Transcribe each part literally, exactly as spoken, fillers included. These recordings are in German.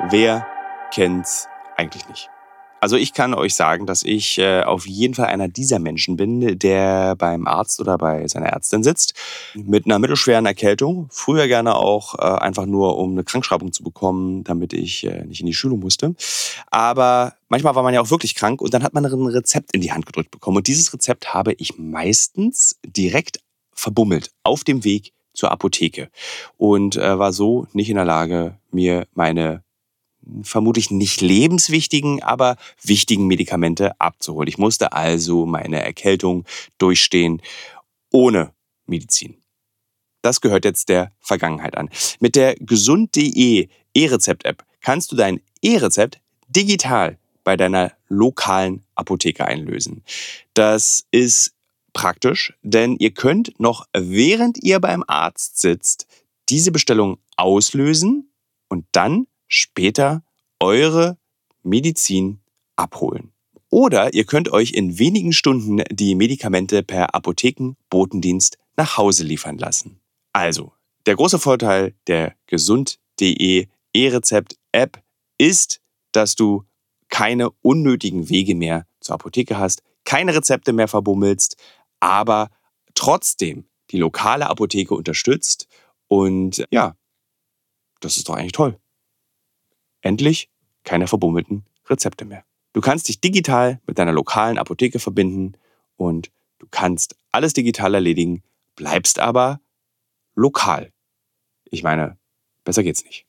Wer kennt's eigentlich nicht? Also ich kann euch sagen, dass ich äh, auf jeden Fall einer dieser Menschen bin, der beim Arzt oder bei seiner Ärztin sitzt mit einer mittelschweren Erkältung. Früher gerne auch äh, einfach nur, um eine Krankschreibung zu bekommen, damit ich äh, nicht in die Schule musste. Aber manchmal war man ja auch wirklich krank und dann hat man ein Rezept in die Hand gedrückt bekommen. Und dieses Rezept habe ich meistens direkt verbummelt auf dem Weg zur Apotheke und äh, war so nicht in der Lage, mir meine vermutlich nicht lebenswichtigen, aber wichtigen Medikamente abzuholen. Ich musste also meine Erkältung durchstehen ohne Medizin. Das gehört jetzt der Vergangenheit an. Mit der gesund punkt de E-Rezept-App kannst du dein E-Rezept digital bei deiner lokalen Apotheke einlösen. Das ist praktisch, denn ihr könnt noch während ihr beim Arzt sitzt, diese Bestellung auslösen und dann später eure Medizin abholen. Oder ihr könnt euch in wenigen Stunden die Medikamente per Apothekenbotendienst nach Hause liefern lassen. Also, der große Vorteil der gesund punkt de E-Rezept-App ist, dass du keine unnötigen Wege mehr zur Apotheke hast, keine Rezepte mehr verbummelst, aber trotzdem die lokale Apotheke unterstützt. Und ja, das ist doch eigentlich toll. Endlich keine verbummelten Rezepte mehr. Du kannst dich digital mit deiner lokalen Apotheke verbinden und du kannst alles digital erledigen, bleibst aber lokal. Ich meine, besser geht's nicht.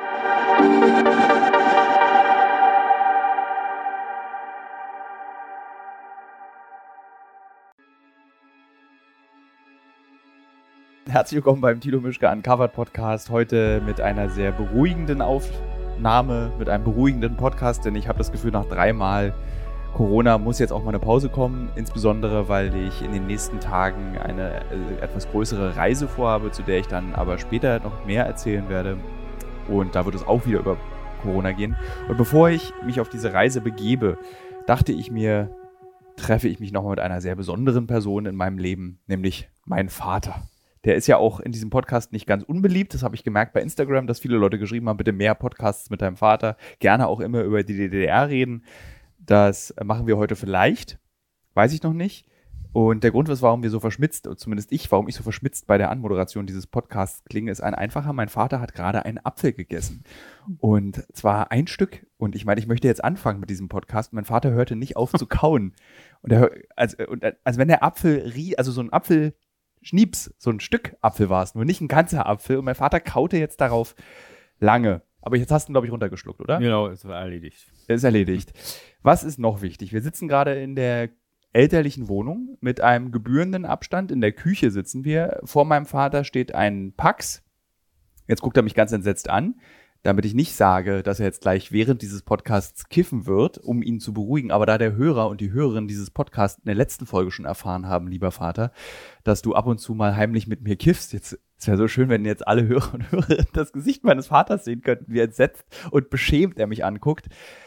Herzlich willkommen beim Thilo Mischke Uncovered Podcast. Heute mit einer sehr beruhigenden Aufnahme, mit einem beruhigenden Podcast, denn ich habe das Gefühl, nach dreimal Corona muss jetzt auch mal eine Pause kommen, insbesondere weil ich in den nächsten Tagen eine äh, etwas größere Reise vorhabe, zu der ich dann aber später noch mehr erzählen werde. Und da wird es auch wieder über Corona gehen. Und bevor ich mich auf diese Reise begebe, dachte ich mir, treffe ich mich nochmal mit einer sehr besonderen Person in meinem Leben, nämlich meinen Vater. Der ist ja auch in diesem Podcast nicht ganz unbeliebt. Das habe ich gemerkt bei Instagram, dass viele Leute geschrieben haben, bitte mehr Podcasts mit deinem Vater. Gerne auch immer über die D D R reden. Das machen wir heute vielleicht. Weiß ich noch nicht. Und der Grund, warum wir so verschmitzt, zumindest ich, warum ich so verschmitzt bei der Anmoderation dieses Podcasts klinge, ist ein einfacher. Mein Vater hat gerade einen Apfel gegessen. Und zwar ein Stück. Und ich meine, ich möchte jetzt anfangen mit diesem Podcast. Mein Vater hörte nicht auf zu kauen. Und er, also, also wenn der Apfel, also so ein Apfel, Schnieps, so ein Stück Apfel war es, nur nicht ein ganzer Apfel. Und mein Vater kaute jetzt darauf lange. Aber jetzt hast du ihn, glaube ich, runtergeschluckt, oder? Genau, es war erledigt. Es ist erledigt. Was ist noch wichtig? Wir sitzen gerade in der elterlichen Wohnung mit einem gebührenden Abstand. In der Küche sitzen wir. Vor meinem Vater steht ein Pax. Jetzt guckt er mich ganz entsetzt an, damit ich nicht sage, dass er jetzt gleich während dieses Podcasts kiffen wird, um ihn zu beruhigen. Aber da der Hörer und die Hörerin dieses Podcasts in der letzten Folge schon erfahren haben, lieber Vater, dass du ab und zu mal heimlich mit mir kiffst. Jetzt, es wäre so schön, wenn jetzt alle Hörer und Hörerinnen das Gesicht meines Vaters sehen könnten, wie entsetzt und beschämt er mich anguckt.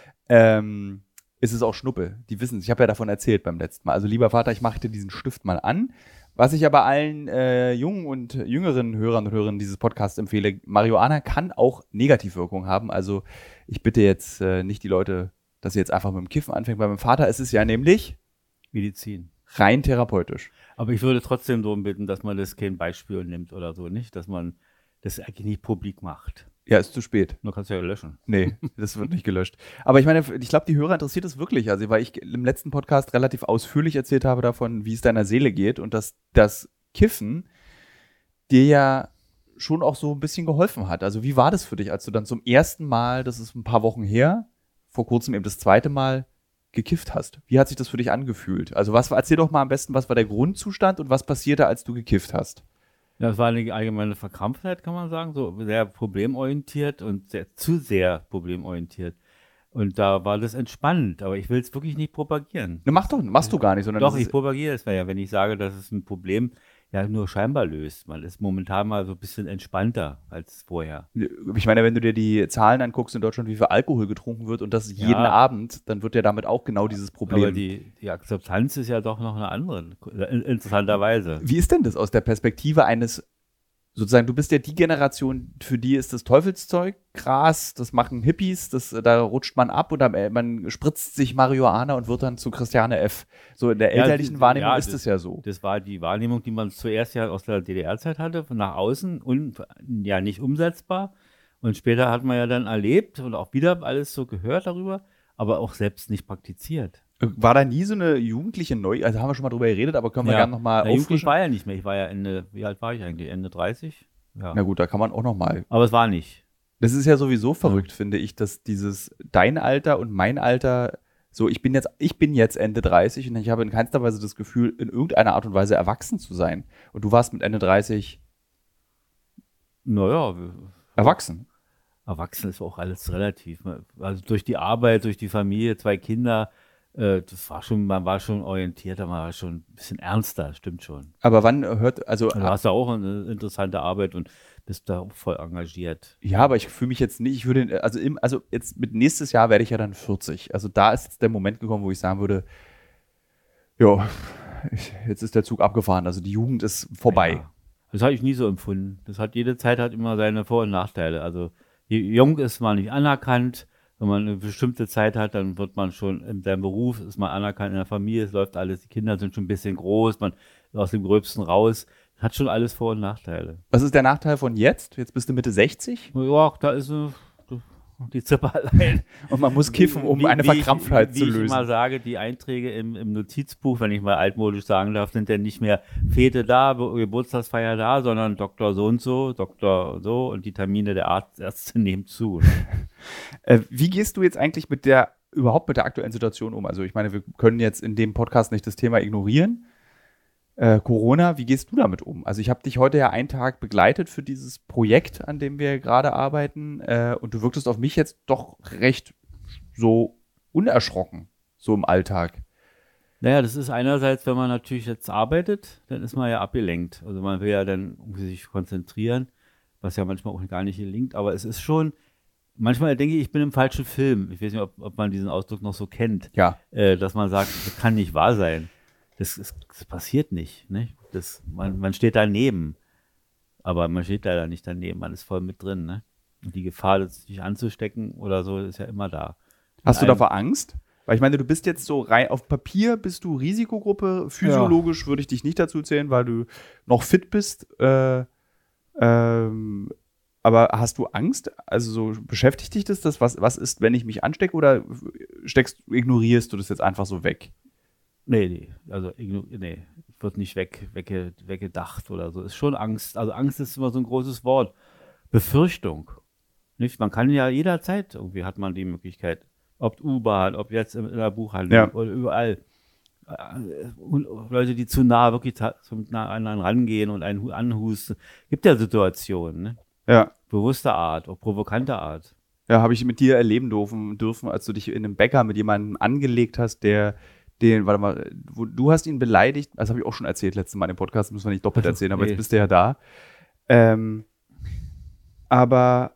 Ähm, ist es auch Schnuppe. Die wissen es. Ich habe ja davon erzählt beim letzten Mal. Also lieber Vater, ich mache dir diesen Stift mal an. Was ich aber allen äh, jungen und jüngeren Hörern und Hörerinnen dieses Podcasts empfehle, Marihuana kann auch Negativwirkungen haben. Also ich bitte jetzt äh, nicht die Leute, dass sie jetzt einfach mit dem Kiffen anfangen. Bei meinem Vater ist es ja nämlich Medizin. Rein therapeutisch. Aber ich würde trotzdem darum bitten, dass man das kein Beispiel nimmt oder so, nicht? Dass man das eigentlich nicht publik macht. Ja, ist zu spät. Du kannst ja löschen. Nee, das wird nicht gelöscht. Aber ich meine, ich glaube, die Hörer interessiert es wirklich. Also, weil ich im letzten Podcast relativ ausführlich erzählt habe davon, wie es deiner Seele geht und dass das Kiffen dir ja schon auch so ein bisschen geholfen hat. Also, wie war das für dich, als du dann zum ersten Mal, das ist ein paar Wochen her, vor kurzem eben das zweite Mal gekifft hast? Wie hat sich das für dich angefühlt? Also, was, erzähl doch mal am besten, was war der Grundzustand und was passierte, als du gekifft hast? Das war eine allgemeine Verkrampftheit, kann man sagen, so sehr problemorientiert und sehr, zu sehr problemorientiert. Und da war das entspannend, aber ich will es wirklich nicht propagieren. Ne, mach doch, machst du gar nicht, sondern Doch, ich propagiere es ja, wenn ich sage, dass es ein Problem ja nur scheinbar löst. Man ist momentan mal so ein bisschen entspannter als vorher. Ich meine, wenn du dir die Zahlen anguckst in Deutschland, wie viel Alkohol getrunken wird und das jeden ja. Abend, dann wird ja damit auch genau dieses Problem. Aber die, die Akzeptanz ist ja doch noch eine andere, interessanterweise. Wie ist denn das aus der Perspektive eines sozusagen, du bist ja die Generation, für die ist das Teufelszeug Gras, das machen Hippies, das, da rutscht man ab und dann, äh, man spritzt sich Marihuana und wird dann zu Christiane F. So in der Ja, elterlichen das- Wahrnehmung ja, ist es ja so. Das war die Wahrnehmung, die man zuerst ja aus der D D R-Zeit hatte, von nach außen und ja nicht umsetzbar. Und später hat man ja dann erlebt und auch wieder alles so gehört darüber, aber auch selbst nicht praktiziert. War da nie so eine jugendliche Neu... Also haben wir schon mal drüber geredet, aber können wir Ja, gerne nochmal Na, jugendlich auffrischen? war ja nicht mehr. Ich war ja Ende, wie alt war ich eigentlich? Ende dreißig? Ja. Na gut, da kann man auch nochmal. Aber es war nicht. Das ist ja sowieso verrückt, finde ich, dass dieses dein Alter und mein Alter, so ich bin jetzt, ich bin jetzt Ende dreißig und ich habe in keinster Weise das Gefühl, in irgendeiner Art und Weise erwachsen zu sein. Und du warst mit Ende dreißig Naja, erwachsen. Erwachsen ist auch alles relativ. Also durch die Arbeit, durch die Familie, zwei Kinder, äh, das war schon, man war schon orientierter, man war schon ein bisschen ernster, stimmt schon. Aber wann hört, also, Du hast ja auch eine interessante Arbeit und bist da auch voll engagiert. ja, aber ich fühle mich jetzt nicht, ich würde, also, im, also jetzt mit nächstes Jahr werde ich ja dann vierzig. Also da ist jetzt der Moment gekommen, wo ich sagen würde, ja, ich- jetzt ist der Zug abgefahren, also die Jugend ist vorbei. Ja. Das habe ich nie so empfunden. Das hat, jede Zeit hat immer seine Vor- und Nachteile. Also je jung ist man nicht anerkannt. Wenn man eine bestimmte Zeit hat, dann wird man schon in seinem Beruf, ist man anerkannt in der Familie, es läuft alles, die Kinder sind schon ein bisschen groß, man ist aus dem Gröbsten raus. Hat schon alles Vor- und Nachteile. Was ist der Nachteil von jetzt? Jetzt bist du Mitte sechzig Ja, da ist äh, die Zippe allein. und man muss kiffen, um Wie- eine wie Verkrampftheit ich, zu Wie ich lösen. immer sage, die Einträge im, im Notizbuch, wenn ich mal altmodisch sagen darf, sind dann nicht mehr Fete da, Be- Geburtstagsfeier da, sondern Doktor so und so, Doktor so und die Termine der Arzt, Ärzte nehmen zu. Äh, wie gehst du jetzt eigentlich mit der, überhaupt mit der aktuellen Situation um? Also ich meine, wir können jetzt in dem Podcast nicht das Thema ignorieren. Äh, Corona, wie gehst du damit um? Also ich habe dich heute ja einen Tag begleitet für dieses Projekt, an dem wir gerade arbeiten äh, und du wirktest auf mich jetzt doch recht so unerschrocken, so im Alltag. Naja, das ist einerseits, wenn man natürlich jetzt arbeitet, dann ist man ja abgelenkt. Also man will ja dann irgendwie sich konzentrieren, was ja manchmal auch gar nicht gelingt, aber es ist schon, manchmal denke ich, ich bin im falschen Film. Ich weiß nicht, ob, ob man diesen Ausdruck noch so kennt, Ja. äh, dass man sagt, das kann nicht wahr sein. Das, ist, das passiert nicht. nicht? Das, man, man steht daneben, aber man steht leider nicht daneben, man ist voll mit drin. Ne? Und die Gefahr, sich anzustecken oder so, ist ja immer da. Hast du Einem- davor Angst? Weil ich meine, du bist jetzt so rein auf Papier, bist du Risikogruppe. Physiologisch würde ich dich nicht dazu zählen, weil du noch fit bist. Äh, ähm, aber hast du Angst? Also so beschäftigt dich das, das was, was ist, wenn ich mich anstecke oder steckst, ignorierst du das jetzt einfach so weg? Nee, nee, also igno- nee, wird nicht weg, wegge, weggedacht oder so. Ist schon Angst. Also Angst ist immer so ein großes Wort. Befürchtung. Nicht? Man kann ja jederzeit, irgendwie hat man die Möglichkeit, ob U-Bahn, ob jetzt in der Buchhandlung Ja. oder überall. Äh, und Leute, die zu nah wirklich ta- zum nah anderen rangehen und einen hu- anhusten. Gibt ja Situationen, ne? Ja. Bewusster Art, auch provokanter Art. Ja, habe ich mit dir erleben dürfen, dürfen, als du dich in einem Bäcker mit jemandem angelegt hast, der den, warte mal, wo, du hast ihn beleidigt, das habe ich auch schon erzählt letztes Mal im Podcast, müssen wir nicht doppelt Also, erzählen, aber nee. jetzt bist du ja da. Ähm, aber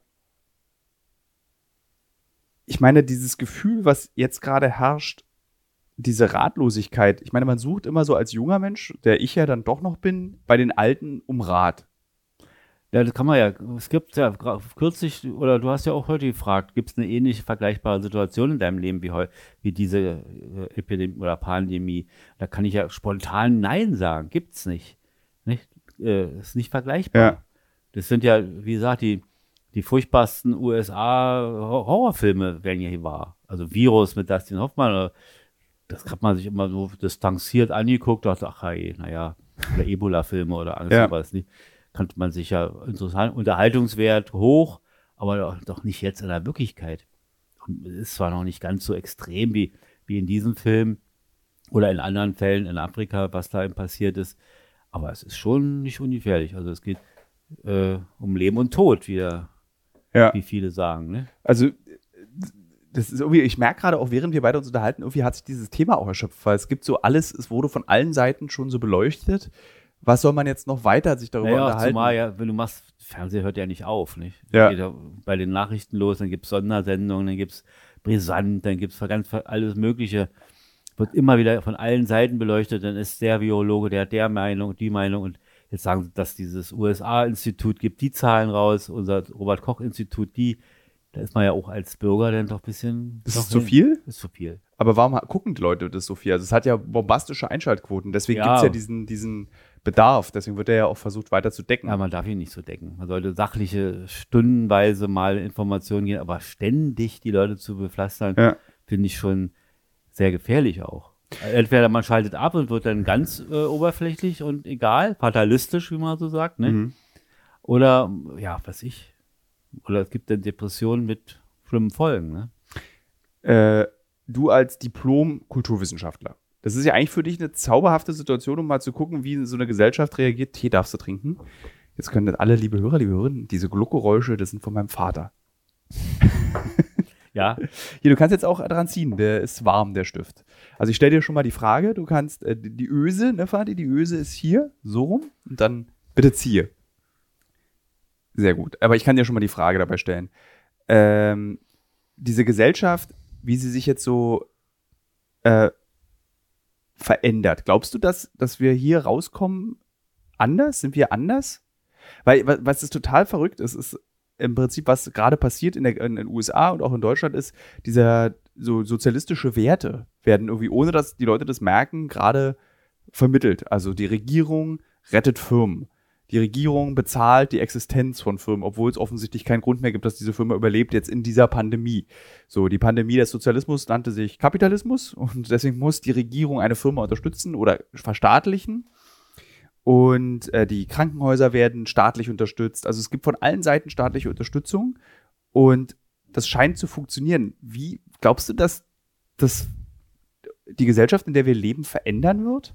ich meine, dieses Gefühl, was jetzt gerade herrscht, diese Ratlosigkeit, ich meine, man sucht immer so als junger Mensch, der ich ja dann doch noch bin, bei den Alten um Rat. Ja, das kann man ja. Es gibt ja gra- kürzlich, oder du hast ja auch heute gefragt, gibt es eine ähnliche vergleichbare Situation in deinem Leben wie, heu, wie diese äh, Epidemie oder Pandemie? Da kann ich ja spontan Nein sagen. Gibt's nicht. Nicht? Äh, ist nicht vergleichbar. Ja. Das sind ja, wie gesagt, die, die furchtbarsten U S A-Horrorfilme werden ja hier wahr. Also Virus mit Dustin Hoffmann, oder, das hat man sich immer so distanziert angeguckt, dachte, ach hey, naja, oder Ebola-Filme oder Angst, Ja. sowas nicht. Kannte man sich ja interessant, Unterhaltungswert hoch, aber doch, doch nicht jetzt in der Wirklichkeit. Und es ist zwar noch nicht ganz so extrem wie, wie in diesem Film oder in anderen Fällen in Afrika, was da eben passiert ist, aber es ist schon nicht ungefährlich. Also es geht äh, um Leben und Tod, wie, der, Ja. wie viele sagen. Ne? Also, das ist irgendwie, ich merke gerade auch, während wir beide uns unterhalten, irgendwie hat sich dieses Thema auch erschöpft, weil es gibt so alles, es wurde von allen Seiten schon so beleuchtet. Was soll man jetzt noch weiter sich darüber Naja, unterhalten? zumal ja, wenn du machst, Fernseher hört ja nicht auf, nicht? Ja. Geht ja bei den Nachrichten los, dann gibt es Sondersendungen, dann gibt es Brisant, dann gibt es ganz alles Mögliche. Wird immer wieder von allen Seiten beleuchtet, dann ist der Virologe, der hat der Meinung, die Meinung und jetzt sagen sie, dass dieses U S A-Institut gibt die Zahlen raus, unser Robert-Koch-Institut, die, da ist man ja auch als Bürger dann doch ein bisschen... Ist das zu viel? Ist zu viel. Aber warum gucken die Leute das so viel? Also es hat ja bombastische Einschaltquoten, deswegen Ja. gibt es ja diesen, diesen Bedarf, deswegen wird er ja auch versucht weiter zu decken. Ja, man darf ihn nicht so decken. Man sollte sachliche, stundenweise mal Informationen geben, aber ständig die Leute zu bepflastern, Ja. finde ich schon sehr gefährlich auch. Entweder man schaltet ab und wird dann ganz äh, oberflächlich und egal, fatalistisch, wie man so sagt, ne? Mhm. Oder, ja, was ich, oder es gibt dann Depressionen mit schlimmen Folgen, ne? Äh, du als Diplom-Kulturwissenschaftler, das ist ja eigentlich für dich eine zauberhafte Situation, um mal zu gucken, wie so eine Gesellschaft reagiert. Tee darfst du trinken. Jetzt können alle, liebe Hörer, liebe Hörerinnen, diese Gluckgeräusche, das sind von meinem Vater. Ja, Hier, du kannst jetzt auch dran ziehen, der ist warm, der Stift. Also ich stelle dir schon mal die Frage, du kannst, äh, die die Öse, ne Vati, die Öse ist hier, so rum, und dann bitte ziehe. Sehr gut, aber ich kann dir schon mal die Frage dabei stellen. Ähm, diese Gesellschaft, wie sie sich jetzt so äh, verändert, glaubst du, dass, dass wir hier rauskommen anders? Sind wir anders? Weil, wa- was ist total verrückt ist, ist im Prinzip, was gerade passiert in, der, in den U S A und auch in Deutschland, ist, dieser so sozialistische Werte werden irgendwie, ohne dass die Leute das merken, gerade vermittelt. Also die Regierung rettet Firmen. Die Regierung bezahlt die Existenz von Firmen, obwohl es offensichtlich keinen Grund mehr gibt, dass diese Firma überlebt jetzt in dieser Pandemie. So, die Pandemie des Sozialismus nannte sich Kapitalismus und deswegen muss die Regierung eine Firma unterstützen oder verstaatlichen. Und äh, die Krankenhäuser werden staatlich unterstützt. Also es gibt von allen Seiten staatliche Unterstützung und das scheint zu funktionieren. Wie glaubst du, dass das die Gesellschaft, in der wir leben, verändern wird?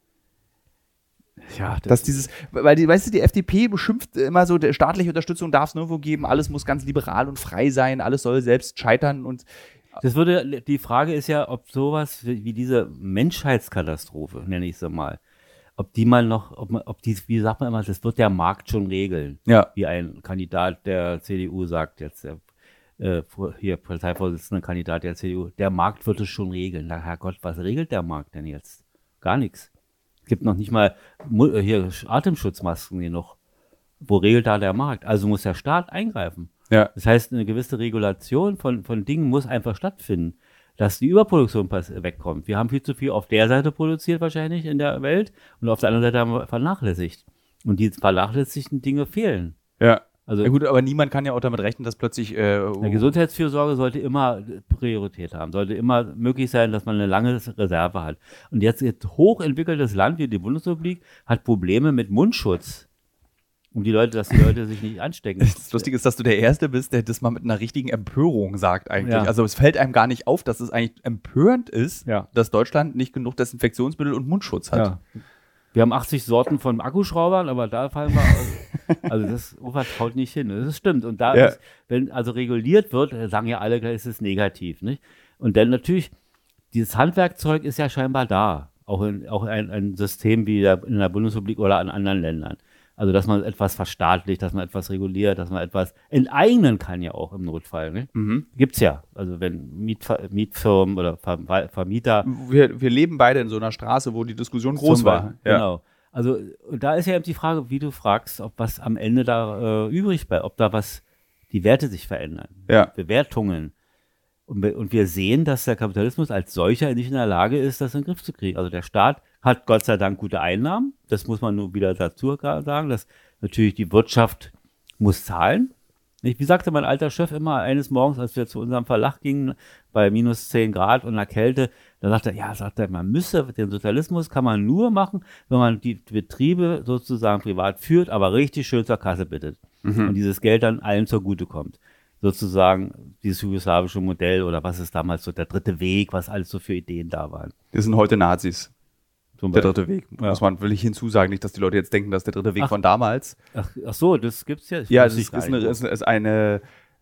ja, Dass dieses, weil die, weißt du, die F D P beschimpft immer so, der staatliche Unterstützung darf es nirgendwo geben, alles muss ganz liberal und frei sein, alles soll selbst scheitern und Das würde, die Frage ist ja, ob sowas wie wie diese Menschheitskatastrophe, nenne ich sie mal, ob die mal noch, ob, man, ob die, wie sagt man immer, das wird der Markt schon regeln. ja, Wie ein Kandidat der C D U sagt, jetzt der äh, hier Parteivorsitzende Kandidat der C D U, der Markt wird es schon regeln. Na Herrgott, was regelt der Markt denn jetzt? Gar nichts. Es gibt noch nicht mal Mu- äh, hier Atemschutzmasken genug. Wo regelt da der Markt? Also muss der Staat eingreifen. ja, Das heißt, eine gewisse Regulation von, von Dingen muss einfach stattfinden, dass die Überproduktion pass- wegkommt. Wir haben viel zu viel auf der Seite produziert wahrscheinlich in der Welt und auf der anderen Seite haben wir vernachlässigt. Und die vernachlässigten Dinge fehlen. ja. Also Ja gut, aber niemand kann ja auch damit rechnen, dass plötzlich äh, eine Gesundheitsfürsorge sollte immer Priorität haben, sollte immer möglich sein, dass man eine lange Reserve hat. Und jetzt ein hochentwickeltes Land wie die Bundesrepublik hat Probleme mit Mundschutz, um die Leute, dass die Leute sich nicht anstecken. Das Lustige ist, dass du der Erste bist, der das mal mit einer richtigen Empörung sagt eigentlich. Ja. Also es fällt einem gar nicht auf, dass es eigentlich empörend ist, Ja. dass Deutschland nicht genug Desinfektionsmittel und Mundschutz hat. Ja. Wir haben achtzig Sorten von Akkuschraubern, aber da fallen wir, also, also das haut nicht hin. Das stimmt. Und da Ja. ist, wenn also reguliert wird, sagen ja alle, es ist negativ, nicht? Und dann natürlich, dieses Handwerkzeug ist ja scheinbar da. Auch, in, auch ein, ein System wie der, in der Bundesrepublik oder in anderen Ländern. Also, dass man etwas verstaatlicht, dass man etwas reguliert, dass man etwas enteignen kann ja auch im Notfall. Ne? Mhm. Gibt's ja. Also, wenn Mietver Mietfirmen oder Ver Vermieter. Wir, wir leben beide in so einer Straße, wo die Diskussion groß Zum war. Beispiel, Genau. Also, und da ist ja eben die Frage, wie du fragst, ob was am Ende da äh, übrig bleibt, ob da was, die Werte sich verändern. Ja. Bewertungen. Und, wir- und wir sehen, dass der Kapitalismus als solcher nicht in der Lage ist, das in den Griff zu kriegen. Also der Staat hat Gott sei Dank gute Einnahmen. Das muss man nur wieder dazu sagen, dass natürlich die Wirtschaft muss zahlen. Nicht? Wie sagte mein alter Chef immer eines Morgens, als wir zu unserem Verlag gingen, bei minus zehn Grad und einer Kälte, da sagte er, ja, sagt er, man müsse, den Sozialismus kann man nur machen, wenn man die Betriebe sozusagen privat führt, aber richtig schön zur Kasse bittet. Mhm. Und dieses Geld dann allen zugutekommt. Sozusagen dieses jugoslawische Modell oder was ist damals so der dritte Weg, was alles so für Ideen da waren. Das sind heute Nazis. Zum Der Beispiel. dritte Weg. Ja. Muss man, will ich hinzusagen, nicht, dass die Leute jetzt denken, dass der dritte Weg Ach. von damals. Ach, ach so, das gibt's ja. Ich Ja, wusste das ist, gar ist nicht. eine, ist, ist eine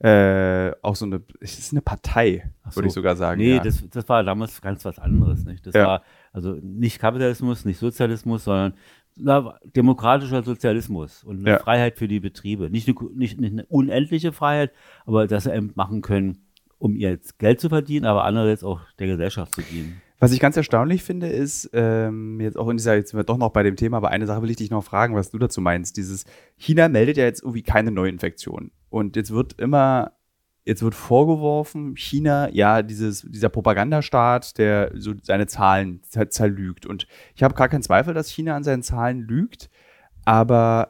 äh, auch so eine, es ist eine Partei, Ach würde ich so. sogar sagen. Nee, ja. das, das war damals ganz was anderes. Nicht? Das Ja. war also nicht Kapitalismus, nicht Sozialismus, sondern na, demokratischer Sozialismus und eine Ja. Freiheit für die Betriebe. Nicht eine, nicht, nicht eine unendliche Freiheit, aber dass sie eben machen können, um ihr jetzt Geld zu verdienen, aber andererseits auch der Gesellschaft zu dienen. Was ich ganz erstaunlich finde, ist, ähm, jetzt auch in dieser, jetzt sind wir doch noch bei dem Thema, aber eine Sache will ich dich noch fragen, was du dazu meinst. Dieses, China meldet ja jetzt irgendwie keine Neuinfektion. Und jetzt wird immer, jetzt wird vorgeworfen, China, ja, dieses, dieser Propagandastaat, der so seine Zahlen zer- zerlügt. Und ich habe gar keinen Zweifel, dass China an seinen Zahlen lügt, aber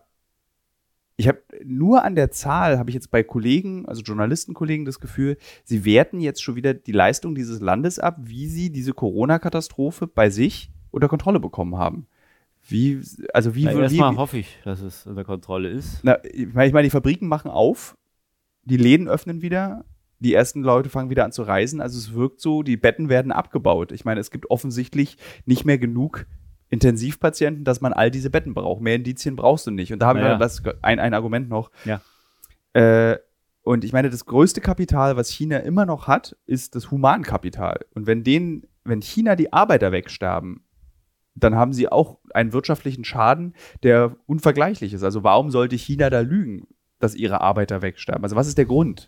ich habe nur an der Zahl, habe ich jetzt bei Kollegen, also Journalistenkollegen, das Gefühl, sie werten jetzt schon wieder die Leistung dieses Landes ab, wie sie diese Corona-Katastrophe bei sich unter Kontrolle bekommen haben. Wie, also wie, Na, wie erstmal wie, hoffe ich, dass es unter Kontrolle ist. na, ich meine, ich meine, die Fabriken machen auf, die Läden öffnen wieder, die ersten Leute fangen wieder an zu reisen, also es wirkt so, die Betten werden abgebaut. Ich meine, es gibt offensichtlich nicht mehr genug Intensivpatienten, dass man all diese Betten braucht. Mehr Indizien brauchst du nicht. Und da haben Naja. wir das, ein, ein Argument noch. Ja. Äh, und ich meine, das größte Kapital, was China immer noch hat, ist das Humankapital. Und wenn denen, wenn China die Arbeiter wegsterben, dann haben sie auch einen wirtschaftlichen Schaden, der unvergleichlich ist. Also warum sollte China da lügen, dass ihre Arbeiter wegsterben? Also was ist der Grund?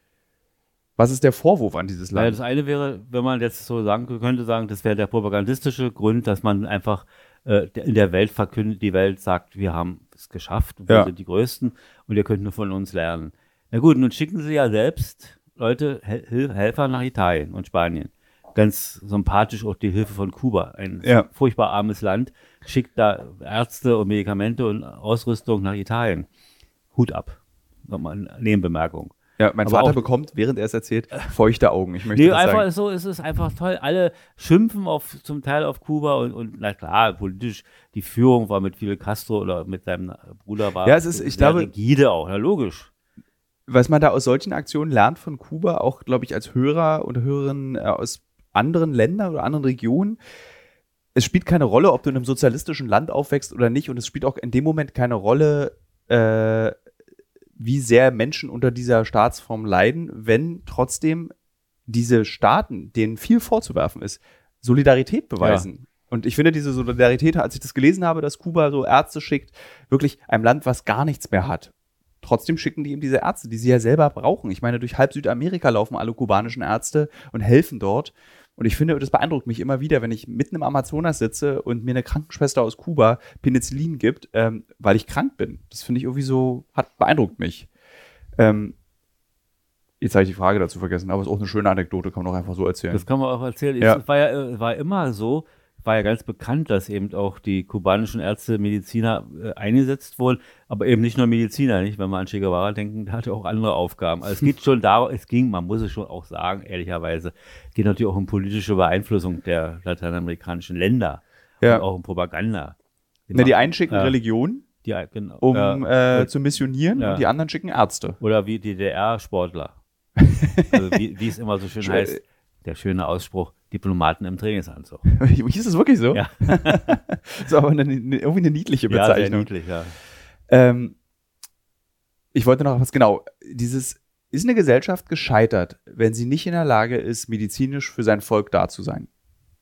Was ist der Vorwurf an dieses Naja, Land? das eine wäre, wenn man jetzt so sagen könnte, sagen, das wäre der propagandistische Grund, dass man einfach äh, in der Welt verkündet, die Welt sagt, wir haben es geschafft, wir Ja. sind die Größten und ihr könnt nur von uns lernen. Na gut, nun schicken sie ja selbst Leute, Hel Hel- Helfer nach Italien und Spanien. Ganz sympathisch auch die Hilfe von Kuba, ein Ja. furchtbar armes Land, schickt da Ärzte und Medikamente und Ausrüstung nach Italien. Hut ab. Nochmal eine Nebenbemerkung. Ja, mein Aber Vater auch- bekommt, während er es erzählt, feuchte Augen. Ich möchte Nee, das einfach sagen. so, es ist einfach toll. Alle schimpfen auf, zum Teil auf Kuba und, und na klar, politisch, die Führung war mit Fidel Castro oder mit seinem Bruder war Ja, es ist- ich sehr glaube- rigide auch, na logisch. Was man da aus solchen Aktionen lernt von Kuba, auch, glaube ich, als Hörer oder Hörerin äh, aus anderen Ländern oder anderen Regionen, es spielt keine Rolle, ob du in einem sozialistischen Land aufwächst oder nicht, und es spielt auch in dem Moment keine Rolle, äh, wie sehr Menschen unter dieser Staatsform leiden, wenn trotzdem diese Staaten, denen viel vorzuwerfen ist, Solidarität beweisen. Und ich finde diese Solidarität, als ich das gelesen habe, dass Kuba so Ärzte schickt, wirklich einem Land, was gar nichts mehr hat. Trotzdem schicken die ihm diese Ärzte, die sie ja selber brauchen. Ich meine, durch halb Südamerika laufen alle kubanischen Ärzte und helfen dort. Und ich finde, das beeindruckt mich immer wieder, wenn ich mitten im Amazonas sitze und mir eine Krankenschwester aus Kuba Penicillin gibt, ähm, weil ich krank bin. Das finde ich irgendwie so, hat beeindruckt mich. Ähm, jetzt habe ich die Frage dazu vergessen, aber es ist auch eine schöne Anekdote, kann man auch einfach so erzählen. Das kann man auch erzählen. Ja. Es war ja äh, war immer so, war ja ganz bekannt, dass eben auch die kubanischen Ärzte, Mediziner äh, eingesetzt wurden, aber eben nicht nur Mediziner, nicht? Wenn wir an Che Guevara denken, der hatte auch andere Aufgaben. Also es geht schon darum, es ging, man muss es schon auch sagen, ehrlicherweise, geht natürlich auch um politische Beeinflussung der lateinamerikanischen Länder Ja. und auch um Propaganda. Ne, die einen schicken Ja. Religion, Die, genau, um ja. äh, zu missionieren, Ja. und die anderen schicken Ärzte. Oder wie D D R-Sportler. Also wie, wie es immer so schön Schön. heißt, der schöne Ausspruch, Diplomaten im Trainingsanzug. Hieß es wirklich so? Ja. Das ist aber eine, eine, irgendwie eine niedliche Ja, sehr Bezeichnung. niedlich, ja. Ähm, ich wollte noch was, genau, dieses, ist eine Gesellschaft gescheitert, wenn sie nicht in der Lage ist, medizinisch für sein Volk da zu sein?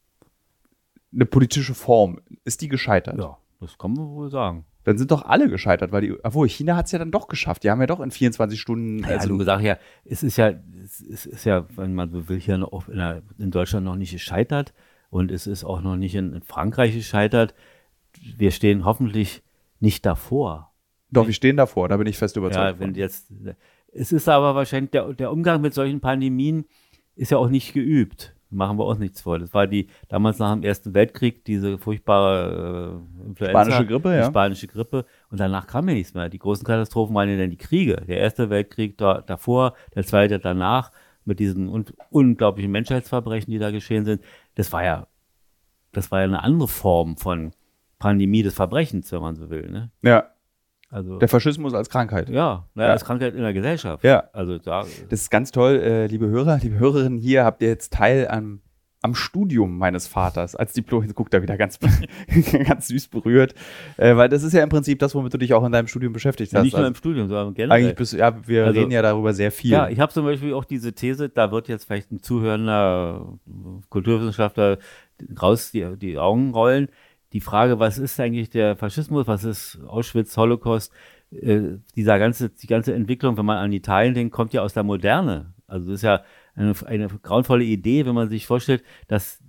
Eine politische Form, ist die gescheitert? Ja, das kann man wohl sagen. Dann sind doch alle gescheitert, weil die, obwohl China hat es ja dann doch geschafft. Die haben ja doch in vierundzwanzig Stunden, Also, also, du gesagt ja, es ist ja, es ist, ist ja, wenn man so will, hier noch in, der, in Deutschland noch nicht gescheitert und es ist auch noch nicht in, in Frankreich gescheitert. Wir stehen hoffentlich nicht davor. doch, wir stehen davor, da bin ich fest Ja, überzeugt. wenn von. jetzt, es ist aber wahrscheinlich, der, der Umgang mit solchen Pandemien ist ja auch nicht geübt. Machen wir auch nichts vor. Das war die, damals nach dem Ersten Weltkrieg, diese furchtbare äh, Influenza. Spanische Grippe, die ja. spanische Grippe. Und danach kam ja nichts mehr. Die großen Katastrophen waren ja dann die Kriege. Der Erste Weltkrieg da, davor, der Zweite danach, mit diesen un unglaublichen Menschheitsverbrechen, die da geschehen sind. Das war ja, das war ja eine andere Form von Pandemie des Verbrechens, wenn man so will. Ne? Ja, Also, der Faschismus als Krankheit. ja, naja, Ja. als Krankheit in der Gesellschaft. Ja. Also da, Das ist ganz toll, äh, liebe Hörer, liebe Hörerinnen, hier habt ihr jetzt Teil am, am Studium meines Vaters als Diplom. Jetzt guckt er wieder ganz, ganz süß berührt, äh, weil das ist ja im Prinzip das, womit du dich auch in deinem Studium beschäftigt hast. nicht nur Also im Studium, sondern generell. eigentlich bist du, ja, wir Also- reden ja darüber sehr viel. Ja, ich habe zum Beispiel auch diese These, da wird jetzt vielleicht ein zuhörender Kulturwissenschaftler raus die, die Augen rollen. Die Frage, was ist eigentlich der Faschismus, was ist Auschwitz, Holocaust, äh, dieser ganze, die ganze Entwicklung, wenn man an Italien denkt, kommt ja aus der Moderne. Also das ist ja eine, eine grauenvolle Idee, wenn man sich vorstellt, dass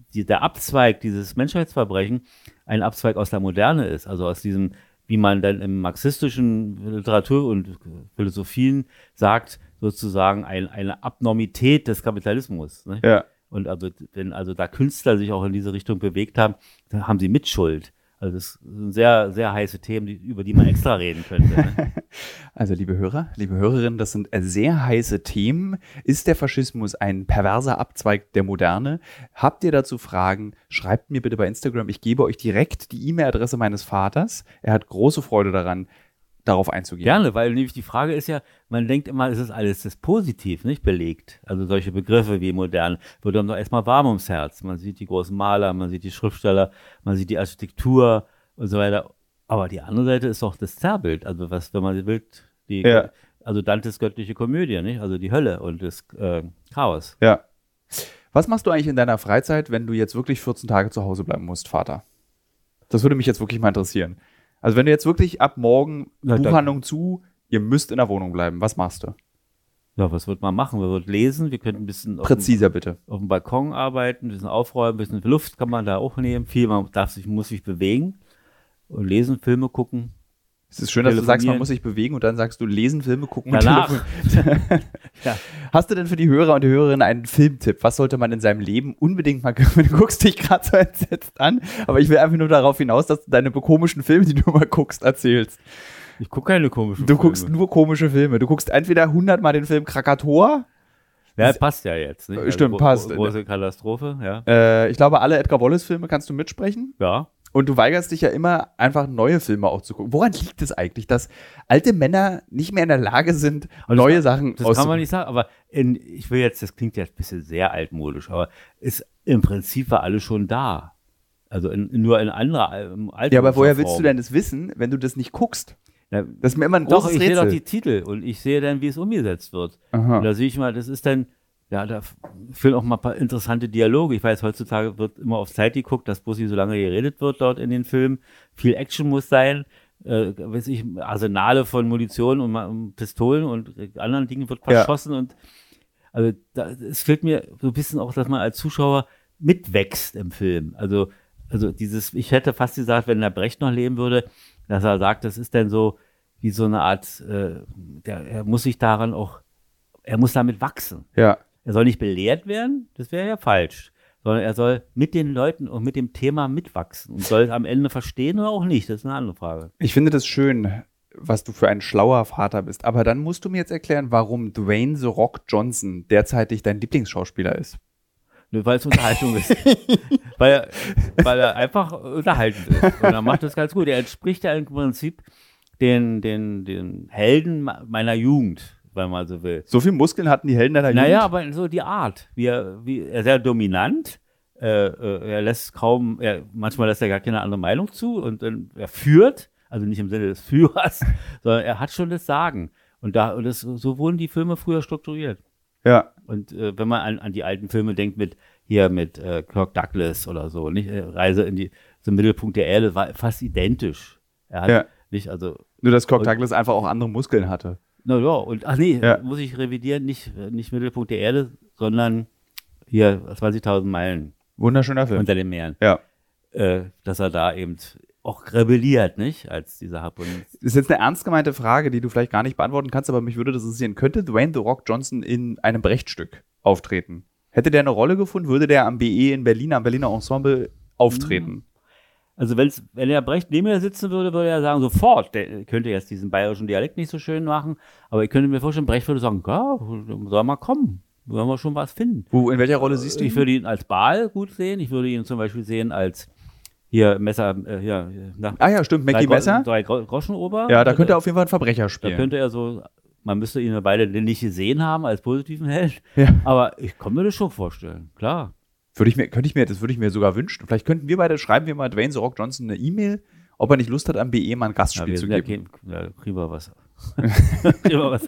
die, der Abzweig dieses Menschheitsverbrechen ein Abzweig aus der Moderne ist, also aus diesem, wie man dann im marxistischen Literatur und Philosophien sagt, sozusagen ein, eine Abnormität des Kapitalismus. Ne? Ja. Und also, wenn also da Künstler sich auch in diese Richtung bewegt haben, dann haben sie Mitschuld. Also das sind sehr, sehr heiße Themen, die, über die man extra reden könnte. Ne? Also liebe Hörer, liebe Hörerinnen, das sind sehr heiße Themen. Ist der Faschismus ein perverser Abzweig der Moderne? Habt ihr dazu Fragen? Schreibt mir bitte bei Instagram. Ich gebe euch direkt die E-Mail-Adresse meines Vaters. Er hat große Freude daran, darauf einzugehen. Gerne, weil nämlich die Frage ist ja, man denkt immer, es ist alles das positiv, nicht belegt. Also solche Begriffe wie modern, wird einem doch erstmal warm ums Herz. Man sieht die großen Maler, man sieht die Schriftsteller, man sieht die Architektur und so weiter. Aber die andere Seite ist doch das Zerrbild. Also was, wenn man will, die, Ja. also Dantes göttliche Komödie, nicht? Also die Hölle und das äh, Chaos. Ja. Was machst du eigentlich in deiner Freizeit, wenn du jetzt wirklich vierzehn Tage zu Hause bleiben musst, Vater? Das würde mich jetzt wirklich mal interessieren. Also wenn du jetzt wirklich ab morgen Ja, da- Buchhandlung zu, ihr müsst in der Wohnung bleiben, was machst du? Ja, was wird man machen? Wir würden lesen, wir könnten ein bisschen auf dem, Präziser bitte. auf dem Balkon arbeiten, ein bisschen aufräumen, ein bisschen Luft kann man da auch nehmen. Viel, man darf sich, muss sich bewegen und lesen, Filme gucken. Es ist schön, dass du sagst, man Telefonieren. muss sich bewegen und dann sagst du lesen, Filme gucken Danach. und telefonieren. Ja. Hast du denn für die Hörer und die Hörerinnen einen Filmtipp? Was sollte man in seinem Leben unbedingt mal, du guckst dich gerade so entsetzt an, aber ich will einfach nur darauf hinaus, dass du deine komischen Filme, die du mal guckst, erzählst. Ich gucke keine komischen Du Filme. guckst nur komische Filme. Du guckst entweder hundertmal den Film Krakatoa, Ja, passt ja jetzt. Nicht? Stimmt, gro- passt. Große Katastrophe, ja. äh, ich glaube, alle Edgar Wallace-Filme kannst du mitsprechen. Ja. Und du weigerst dich ja immer, einfach neue Filme auch zu gucken. Woran liegt es eigentlich, dass alte Männer nicht mehr in der Lage sind, Aber das neue kann- Sachen Das kann man auszuprobieren? nicht sagen, aber in, ich will jetzt, das klingt jetzt ein bisschen sehr altmodisch, aber ist im Prinzip war alles schon da. Also in, nur in anderer, im Alter. Ja, aber woher willst du denn das wissen, wenn du das nicht guckst? Ja, Das ist mir immer ein doch, großes ich sehe Rätsel. doch die Titel und ich sehe dann, wie es umgesetzt wird. Aha. Und da sehe ich mal, das ist dann, ja, da fehlen auch mal ein paar interessante Dialoge. Ich weiß, heutzutage wird immer auf Zeit geguckt, dass bloß nicht so lange geredet wird dort in den Filmen. Viel Action muss sein. Äh, weiß ich, Arsenale von Munition und, Ma- und Pistolen und äh, anderen Dingen wird Ja. verschossen. Und also da, es fehlt mir so ein bisschen auch, dass man als Zuschauer mitwächst im Film. Also, also dieses, ich hätte fast gesagt, wenn der Brecht noch leben würde, dass er sagt, das ist dann so wie so eine Art, äh, der, er muss sich daran auch, er muss damit wachsen. Ja. Er soll nicht belehrt werden, das wäre ja falsch, sondern er soll mit den Leuten und mit dem Thema mitwachsen und soll es am Ende verstehen oder auch nicht, das ist eine andere Frage. Ich finde das schön, was du für ein schlauer Vater bist. Aber dann musst du mir jetzt erklären, warum Dwayne The Rock Johnson derzeitig dein Lieblingsschauspieler ist. Nur weil es Unterhaltung ist. weil, er, weil er einfach unterhaltend ist. Und er macht das ganz gut. Er entspricht ja im Prinzip den, den, den Helden meiner Jugend, wenn man so will. So viel Muskeln hatten die Helden deiner Naja, Jugend? aber so die Art. Wie er, wie, er ist sehr dominant. Äh, äh, er lässt kaum, er, manchmal lässt er gar keine andere Meinung zu und dann er führt, also nicht im Sinne des Führers, sondern er hat schon das Sagen. Und da, und das, so wurden die Filme früher strukturiert. Ja. Und äh, wenn man an, an die alten Filme denkt, mit hier mit äh, Kirk Douglas oder so, nicht äh, Reise in die zum Mittelpunkt der Erde, war fast identisch. Er hat Ja. nicht, also, Nur, dass Kirk Und- Douglas einfach auch andere Muskeln hatte. na ja, und ach nee, Ja. muss ich revidieren, nicht, äh, nicht Mittelpunkt der Erde, sondern hier zwanzigtausend Meilen Wunderschöner Film. unter den Meeren. Ja. Äh, dass er da eben auch rebelliert, nicht? Als dieser Harpunist. Das ist jetzt eine ernst gemeinte Frage, die du vielleicht gar nicht beantworten kannst, aber mich würde das interessieren. Könnte Dwayne The Rock Johnson in einem Brechtstück auftreten? Hätte der eine Rolle gefunden, würde der am B E in Berlin, am Berliner Ensemble auftreten? Also wenn's, wenn er Brecht neben mir sitzen würde, würde er sagen, sofort, der könnte jetzt diesen bayerischen Dialekt nicht so schön machen, aber ich könnte mir vorstellen, Brecht würde sagen, ja, soll mal kommen, wollen wir schon was finden. Wo, in welcher Rolle siehst du ihn? Ich würde ihn als Baal gut sehen, ich würde ihn zum Beispiel sehen als hier Messer, äh, hier, na, Ah ja, stimmt, Mackie drei, Messer. drei Gro- Groschenober. Ja, da könnte er auf jeden Fall einen Verbrecher Da spielen. könnte er so, man müsste ihn beide nicht gesehen haben als positiven Held, Ja. aber ich kann mir das schon vorstellen, klar. Würde ich mir, könnte ich mir, das würde ich mir sogar wünschen. Vielleicht könnten wir beide, schreiben wir mal Dwayne The Rock Johnson eine E-Mail, ob er nicht Lust hat, am B E mal ein Ja, Gastspiel wir zu sind ja geben. kein, ja, kriegen wir was. kriegen wir was.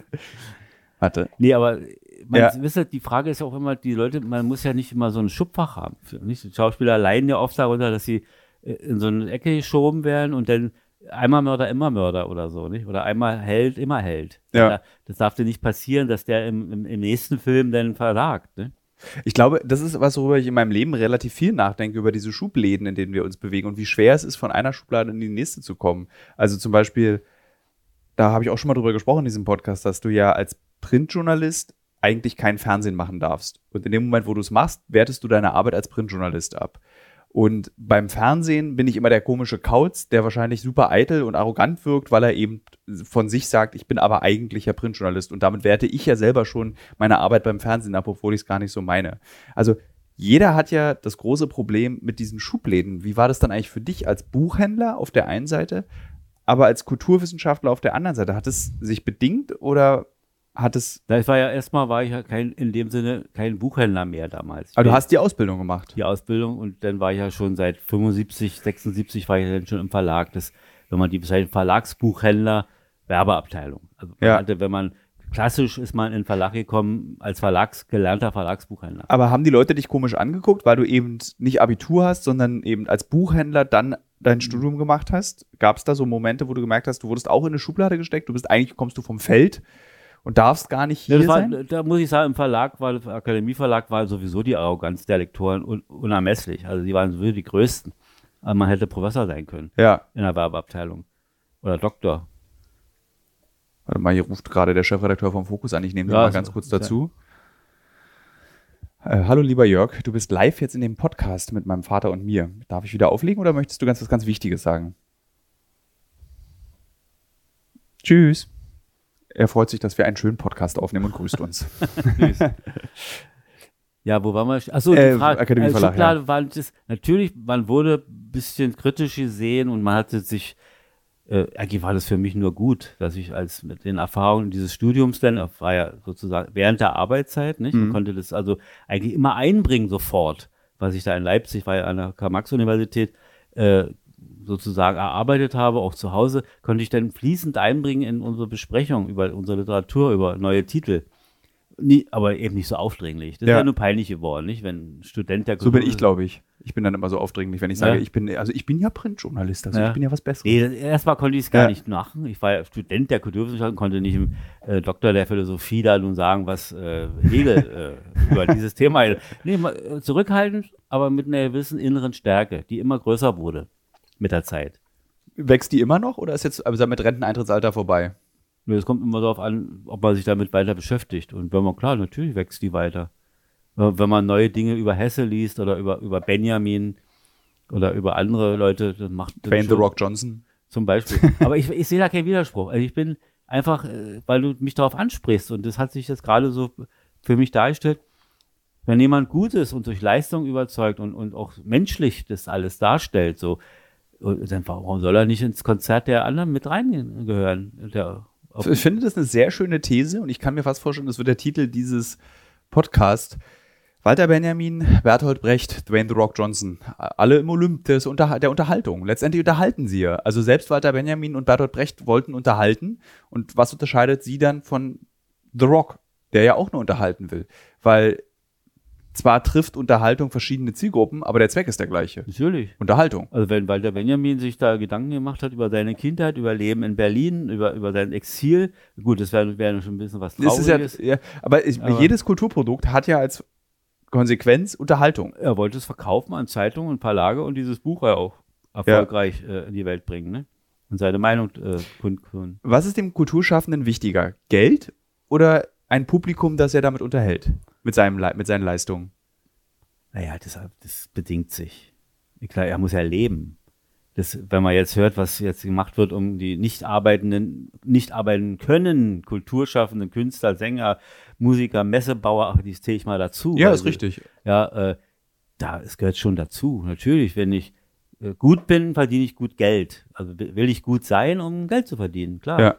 Warte. Nee, aber man, Ja. wisst ihr, die Frage ist ja auch immer, die Leute, man muss ja nicht immer so ein Schubfach haben. Nicht? Die Schauspieler leiden ja oft darunter, dass sie äh, in so eine Ecke geschoben werden und dann einmal Mörder, immer Mörder oder so, nicht? Oder einmal Held, immer Held. Ja. Das, das darf dir nicht passieren, dass der im, im, im nächsten Film dann versagt, ne? Ich glaube, das ist was, worüber ich in meinem Leben relativ viel nachdenke, über diese Schubläden, in denen wir uns bewegen und wie schwer es ist, von einer Schublade in die nächste zu kommen. Also zum Beispiel, da habe ich auch schon mal drüber gesprochen in diesem Podcast, dass du ja als Printjournalist eigentlich kein Fernsehen machen darfst. Und in dem Moment, wo du es machst, wertest du deine Arbeit als Printjournalist ab. Und beim Fernsehen bin ich immer der komische Kauz, der wahrscheinlich super eitel und arrogant wirkt, weil er eben von sich sagt, ich bin aber eigentlich ja Printjournalist. Und damit werte ich ja selber schon meine Arbeit beim Fernsehen ab, obwohl ich es gar nicht so meine. Also jeder hat ja das große Problem mit diesen Schubläden. Wie war das dann eigentlich für dich als Buchhändler auf der einen Seite, aber als Kulturwissenschaftler auf der anderen Seite? Hat es sich bedingt oder hat es... Das war ja erstmal, war ich ja kein, in dem Sinne kein Buchhändler mehr damals. Aber du hast die Ausbildung gemacht. Die Ausbildung und dann war ich ja schon seit fünfundsiebzig, sechsundsiebzig war ich dann schon im Verlag. Das, wenn man die beschreibt, Verlagsbuchhändler, Werbeabteilung. Also man Ja. hatte, wenn man, klassisch ist man in den Verlag gekommen als Verlags, gelernter Verlagsbuchhändler. Aber haben die Leute dich komisch angeguckt, weil du eben nicht Abitur hast, sondern eben als Buchhändler dann dein Studium gemacht hast? Gab es da so Momente, wo du gemerkt hast, du wurdest auch in eine Schublade gesteckt, du bist eigentlich, kommst du vom Feld und darfst gar nicht hier Ja, das war, sein? da muss ich sagen, im Verlag, war, im Akademieverlag war sowieso die Arroganz der Lektoren un, unermesslich. Also die waren sowieso die größten. Aber man hätte Professor sein können Ja. in der Werbeabteilung. Oder Doktor. Warte mal, hier ruft gerade der Chefredakteur vom Fokus an. Ich nehme den Ja, mal so, ganz kurz ja. dazu. Äh, hallo lieber Jörg, du bist live jetzt in dem Podcast mit meinem Vater und mir. Darf ich wieder auflegen oder möchtest du ganz was ganz Wichtiges sagen? Tschüss. Er freut sich, dass wir einen schönen Podcast aufnehmen und grüßt uns. Ja, wo waren wir? Achso, Äh, die Frage. Akademieverlag, Also Schublade war das, natürlich, man wurde ein bisschen kritisch gesehen und man hatte sich, äh, eigentlich war das für mich nur gut, dass ich als mit den Erfahrungen dieses Studiums dann, das war ja sozusagen während der Arbeitszeit, nicht? Man Mhm. konnte das also eigentlich immer einbringen sofort, was ich da in Leipzig, war ja an der Karl-Marx-Universität, äh, sozusagen erarbeitet habe, auch zu Hause, konnte ich dann fließend einbringen in unsere Besprechung über unsere Literatur, über neue Titel. Nie, aber eben nicht so aufdringlich. Das Ja. ist ja nur peinlich geworden, nicht? Wenn ein Student der So bin Kultur- ich, glaube ich. Ich bin dann immer so aufdringlich, wenn ich sage, Ja. ich bin, also ich bin ja Printjournalist, also Ja. ich bin ja was Besseres. Nee, das- erstmal konnte ich es gar Ja. nicht machen. Ich war ja Student der Kulturwissenschaften, konnte nicht im äh, Doktor der Philosophie da nun sagen, was äh, Hegel äh, über dieses Thema. Nee, mal, äh, zurückhaltend, aber mit einer gewissen inneren Stärke, die immer größer wurde mit der Zeit. Wächst die immer noch oder ist jetzt also mit Renteneintrittsalter vorbei? Nur es kommt immer darauf an, ob man sich damit weiter beschäftigt. Und wenn man, klar, natürlich wächst die weiter. Äh, Wenn man neue Dinge über Hesse liest oder über, über Benjamin oder über andere Leute, dann macht das Dwayne The schon- Rock Johnson. Zum Beispiel. Aber ich, ich sehe da keinen Widerspruch. Also ich bin einfach, äh, weil du mich darauf ansprichst und das hat sich jetzt gerade so für mich dargestellt, wenn jemand gut ist und durch Leistung überzeugt und, und auch menschlich das alles darstellt, so, und dann warum soll er nicht ins Konzert der anderen mit reingehören? Der, auf, Ich finde das eine sehr schöne These und ich kann mir fast vorstellen, das wird der Titel dieses Podcasts. Walter Benjamin, Bertolt Brecht, Dwayne The Rock Johnson, alle im Olymp des Unter- der Unterhaltung. Letztendlich unterhalten sie ja. Also selbst Walter Benjamin und Bertolt Brecht wollten unterhalten. Und was unterscheidet sie dann von The Rock, der ja auch nur unterhalten will? Weil zwar trifft Unterhaltung verschiedene Zielgruppen, aber der Zweck ist der gleiche. natürlich. Unterhaltung. Also wenn Walter Benjamin sich da Gedanken gemacht hat über seine Kindheit, über Leben in Berlin, über, über sein Exil, gut, das wäre wär schon ein bisschen was Das ist ja, Trauriges. ja, aber, ich, Aber- jedes Kulturprodukt hat ja als Konsequenz Unterhaltung. Er wollte es verkaufen an Zeitungen und Verlage und dieses Buch ja auch erfolgreich äh, in die Welt bringen, ne? Und seine Meinung äh, kundtun. Was ist dem Kulturschaffenden wichtiger? Geld oder ein Publikum, das er damit unterhält? Mit, seinem, Le- mit seinen Leistungen? Naja, das, das bedingt sich. Klar, er muss ja leben. Das, wenn man jetzt hört, was jetzt gemacht wird, um die nicht arbeitenden, nicht arbeiten können, kulturschaffenden Künstler, Sänger, Musiker, Messebauer, ach, die zähle ich mal dazu. Ja, weil ist sie- richtig. Ja, äh, da, es gehört schon dazu. Natürlich, wenn ich äh, gut bin, verdiene ich gut Geld. Also will will ich gut sein, um Geld zu verdienen, klar. Ja.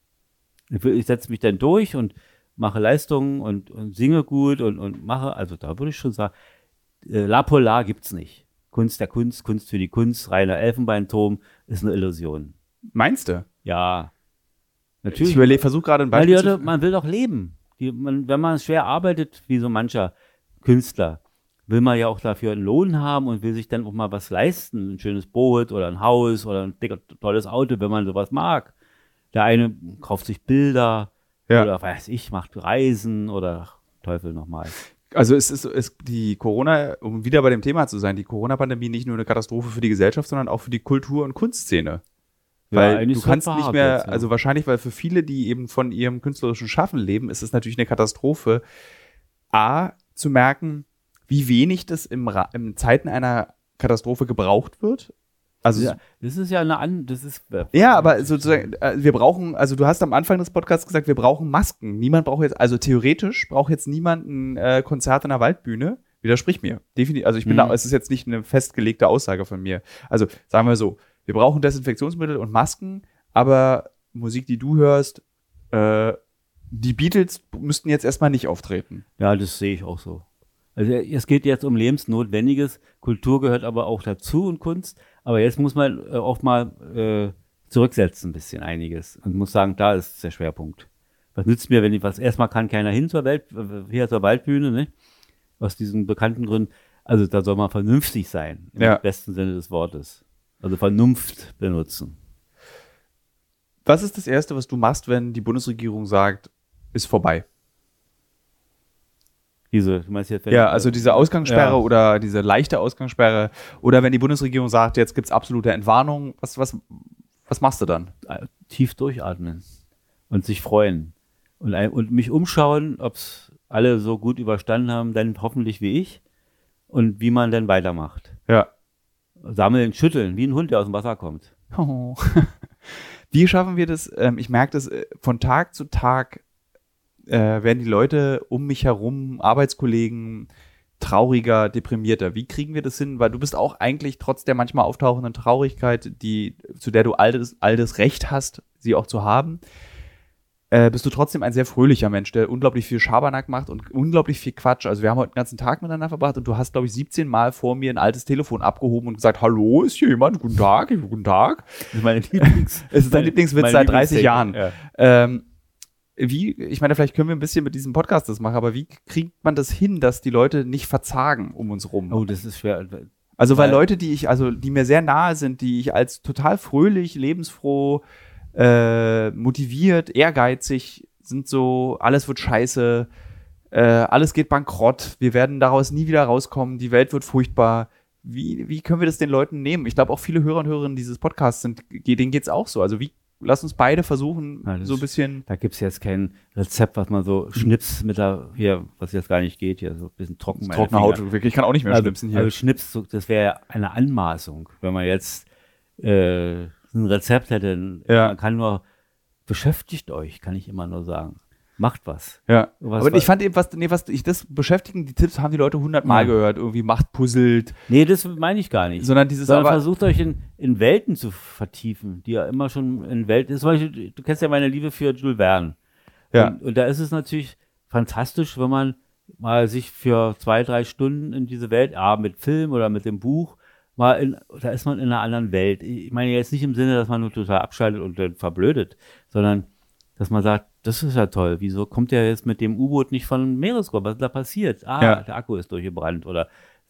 Ich, will- ich setze mich dann durch und mache Leistungen und, und singe gut und, und mache, also da würde ich schon sagen, äh, La Polar gibt's nicht. Kunst der Kunst, Kunst für die Kunst, reiner Elfenbeinturm ist eine Illusion. Meinst du? Ja, Ich natürlich. versuche gerade ein Weil die Beispiel Leute, zu... man will doch leben. Die, man, wenn man schwer arbeitet, wie so mancher Künstler, will man ja auch dafür einen Lohn haben und will sich dann auch mal was leisten. Ein schönes Boot oder ein Haus oder ein dicker, tolles Auto, wenn man sowas mag. Der eine kauft sich Bilder Ja. oder weiß ich, macht Reisen oder Teufel nochmal. Also es ist, ist die Corona, um wieder bei dem Thema zu sein, die Corona-Pandemie nicht nur eine Katastrophe für die Gesellschaft, sondern auch für die Kultur- und Kunstszene. Ja, Weil eigentlich du kannst schon nicht hart mehr, jetzt, ja. also wahrscheinlich, weil für viele, die eben von ihrem künstlerischen Schaffen leben, ist es natürlich eine Katastrophe, A, zu merken, wie wenig das im, Ra- in Zeiten einer Katastrophe gebraucht wird. Also Ja, das ist ja eine an, das ist ja, aber sozusagen, äh, wir brauchen, also du hast am Anfang des Podcasts gesagt, wir brauchen Masken. Niemand braucht jetzt, also theoretisch braucht jetzt niemand ein äh, Konzert in der Waldbühne. Widersprich mir. Definitiv, also ich bin Mhm. da, es ist jetzt nicht eine festgelegte Aussage von mir. Also sagen wir so, wir brauchen Desinfektionsmittel und Masken, aber Musik, die du hörst, äh, die Beatles müssten jetzt erstmal nicht auftreten. Ja, das sehe ich auch so. Also es geht jetzt um Lebensnotwendiges, Kultur gehört aber auch dazu und Kunst, aber jetzt muss man äh, auch mal äh, zurücksetzen ein bisschen einiges und muss sagen, da ist der Schwerpunkt. Was nützt mir, wenn ich was, erstmal kann keiner hin zur Welt, hier zur Waldbühne, ne? Aus diesen bekannten Gründen, also da soll man vernünftig sein, im Ja. besten Sinne des Wortes. Also Vernunft benutzen. Was ist das Erste, was du machst, wenn die Bundesregierung sagt, ist vorbei? Diese, du meinst jetzt, wenn, Ja, also diese Ausgangssperre Ja. oder diese leichte Ausgangssperre oder wenn die Bundesregierung sagt, jetzt gibt es absolute Entwarnung, was, was, was machst du dann? äh, tief durchatmen und sich freuen und, ein, und mich umschauen, ob es alle so gut überstanden haben, dann hoffentlich wie ich und wie man dann weitermacht. Ja. Sammeln, schütteln, wie ein Hund, der aus dem Wasser kommt. Oh. Wie schaffen wir das? Ähm, ich merke das äh, von Tag zu Tag äh, werden die Leute um mich herum, Arbeitskollegen, trauriger, deprimierter. Wie kriegen wir das hin? Weil du bist auch eigentlich trotz der manchmal auftauchenden Traurigkeit, die, zu der du all das, all das Recht hast, sie auch zu haben, äh, bist du trotzdem ein sehr fröhlicher Mensch, der unglaublich viel Schabernack macht und unglaublich viel Quatsch. Also wir haben heute den ganzen Tag miteinander verbracht und du hast, glaube ich, siebzehn Mal vor mir ein altes Telefon abgehoben und gesagt, hallo, ist hier jemand? Guten Tag, guten Tag. Das ist meine Lieblings. Es ist dein Lieblingswitz mein seit dreißig Lieblingstechnik, Jahren. Ja. Ähm, wie, ich meine, vielleicht können wir ein bisschen mit diesem Podcast das machen, aber wie kriegt man das hin, dass die Leute nicht verzagen um uns rum? Oh, das ist schwer. Also, weil weil- Leute, die ich, also die mir sehr nahe sind, die ich als total fröhlich, lebensfroh, äh, motiviert, ehrgeizig, sind so, alles wird scheiße, äh, alles geht bankrott, wir werden daraus nie wieder rauskommen, die Welt wird furchtbar. Wie, wie können wir das den Leuten nehmen? Ich glaube, auch viele Hörer und Hörerinnen dieses Podcasts sind, denen geht's auch so. Also wie, lass uns beide versuchen, Ja, das so ein bisschen. Da gibt es jetzt kein Rezept, was man so schnips mit der, hier, was jetzt gar nicht geht, hier so ein bisschen trocken. meine Trockene Finger. Haut, wirklich, ich kann auch nicht mehr Also, schnipsen hier. also Schnips, so- das wäre ja eine Anmaßung, wenn man jetzt äh, ein Rezept hätte. Ja. Man kann nur, beschäftigt euch, kann ich immer nur sagen. Macht was. Ja, Was aber war- ich fand eben, was, nee, was ich das beschäftigen, die Tipps haben die Leute hundertmal Ja. gehört, irgendwie macht, puzzelt, Nee, das meine ich gar nicht. sondern dieses Sondern aber, versucht euch in, in Welten zu vertiefen, die ja immer schon in Welten. Zum Beispiel, du kennst ja meine Liebe für Jules Verne. Ja. Und, und da ist es natürlich fantastisch, wenn man mal sich für zwei, drei Stunden in diese Welt, ah, mit Film oder mit dem Buch, mal in, da ist man in einer anderen Welt. Ich meine jetzt nicht im Sinne, dass man nur total abschaltet und dann verblödet, sondern dass man sagt, das ist ja toll, wieso kommt der jetzt mit dem U-Boot nicht von Meeresgrund? Was ist da passiert? Ah, Ja. der Akku ist durchgebrannt oder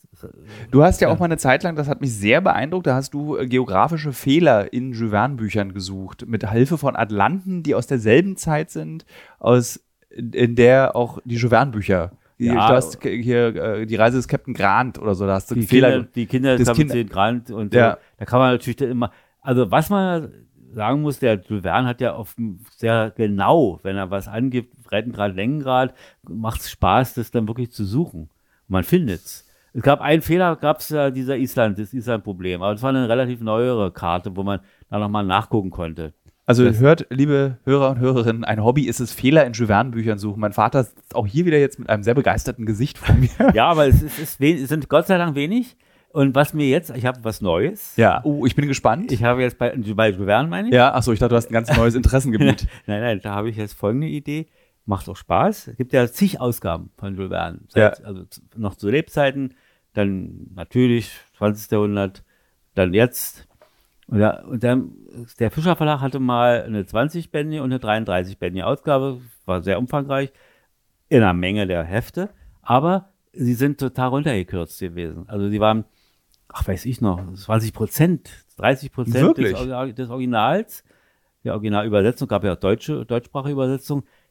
du hast ja, Ja. auch mal eine Zeit lang, das hat mich sehr beeindruckt, da hast du äh, geografische Fehler in Jules Verne Büchern gesucht, mit Hilfe von Atlanten, die aus derselben Zeit sind, aus, in der auch die Jules Verne Bücher, die, Ja. du hast k- hier äh, die Reise des Captain Grant oder so, da hast du die einen Fehler. Kinder, die Kinder das haben Kind- zehn Grad und Ja. so. Da kann man natürlich dann immer, also was man sagen muss, der Jules Verne hat ja oft sehr genau, wenn er was angibt, Breitengrad, Längengrad, macht es Spaß, das dann wirklich zu suchen. Und man findet es. Es gab einen Fehler, gab es ja dieser Island, das Island-Problem, aber das war eine relativ neuere Karte, wo man da nochmal nachgucken konnte. Also Das- hört, liebe Hörer und Hörerinnen, ein Hobby ist es, Fehler in Jules Verne Büchern suchen. Mein Vater sitzt auch hier wieder jetzt mit einem sehr begeisterten Gesicht vor mir. Ja, aber es, ist, es, ist wen- es sind Gott sei Dank wenig. Und was mir jetzt, ich habe was Neues. Ja, oh, ich bin gespannt. Ich habe jetzt bei, bei Jules Verne, meine ich. Ja, achso, ich dachte, du hast ein ganz neues Interessengebiet. Nein, nein, da habe ich jetzt folgende Idee. Macht auch Spaß. Es gibt ja zig Ausgaben von Jules Verne. Seit, Also z- noch zu Lebzeiten, dann natürlich zwanzigsten Jahrhundert, dann jetzt. Und, da, und dann, der Fischer Verlag hatte mal eine zwanzig-bändige und eine dreiunddreißig-bändige Ausgabe. War sehr umfangreich. In einer Menge der Hefte. Aber sie sind total runtergekürzt gewesen. Also sie waren, ach weiß ich noch, zwanzig Prozent, dreißig Prozent des, Wirklich? Orgi- des Originals. Der Originalübersetzung, gab ja auch deutsche, deutschsprachige Übersetzung.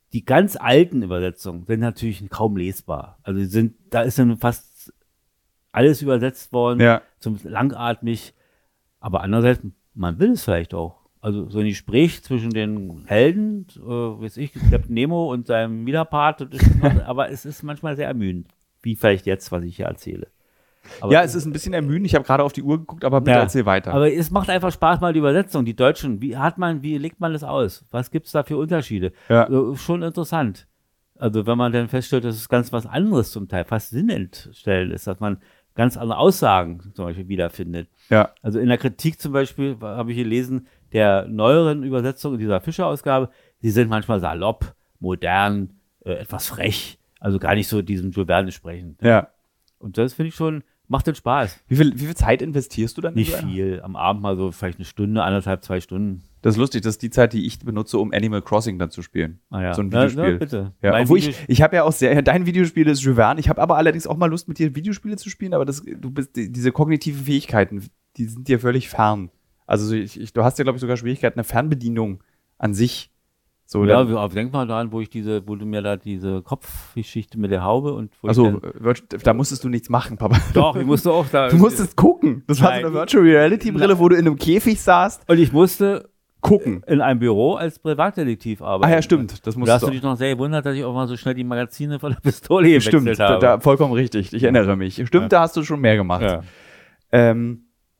die ganz alten Übersetzungen sind natürlich kaum lesbar. Also die sind, da ist dann fast alles übersetzt worden, Ja. zum langatmig. Aber andererseits, man will es vielleicht auch. Also so ein Gespräch zwischen den Helden, äh, weiß ich, Captain Nemo und seinem Widerpart, das ist noch, aber es ist manchmal sehr ermüdend. Wie vielleicht jetzt, was ich hier erzähle. Aber ja, es ist ein bisschen ermüdend. Ich habe gerade auf die Uhr geguckt, aber bitte Ja, erzähl weiter. Aber es macht einfach Spaß, mal die Übersetzung, die Deutschen. Wie hat man, wie legt man das aus? Was gibt es da für Unterschiede? Ja. So, schon interessant. Also wenn man dann feststellt, dass es ganz was anderes zum Teil, fast sinnentstellend ist, dass man ganz andere Aussagen zum Beispiel wiederfindet. Ja. Also in der Kritik zum Beispiel habe ich gelesen, der neueren Übersetzung dieser Fischer-Ausgabe, die sind manchmal salopp, modern, äh, etwas frech, also gar nicht so diesem Jules Verne sprechend. Ja. Und das finde ich schon, macht den Spaß. Wie viel, wie viel Zeit investierst du dann? Nicht in so einer? viel, am Abend mal so vielleicht eine Stunde, anderthalb, zwei Stunden. Das ist lustig, das ist die Zeit, die ich benutze, um Animal Crossing dann zu spielen. Ah ja. So ein Na, Videospiel. na, bitte. Ja, Mein obwohl ich, Videos- ich habe ja auch sehr, ja, dein Videospiel ist Jules Verne. Ich habe aber allerdings auch mal Lust, mit dir Videospiele zu spielen, aber das, du bist, die- diese kognitiven Fähigkeiten, die sind dir völlig fern. Also so ich, ich, du hast ja, glaube ich, sogar Schwierigkeiten, eine Fernbedienung an sich. So, ja, dann, wir- denk mal daran, wo ich diese, wo du mir da diese Kopfgeschichte mit der Haube und wo also, ich äh, da musstest du nichts machen, Papa. dann, doch, ich musste auch da. Du musstest gucken. Das war so Nein, eine Virtual Reality Brille, wo du in einem Käfig saßt. Und ich musste Gucken. in einem Büro als Privatdetektiv arbeiten. Ah ja, stimmt. Das musst Da hast du du dich noch sehr gewundert, dass ich auch mal so schnell die Magazine von der Pistole gewechselt Stimmt, da, habe. da, vollkommen richtig. Ich erinnere mich. Stimmt, Ja. da hast du schon mehr gemacht. ja. Ähm,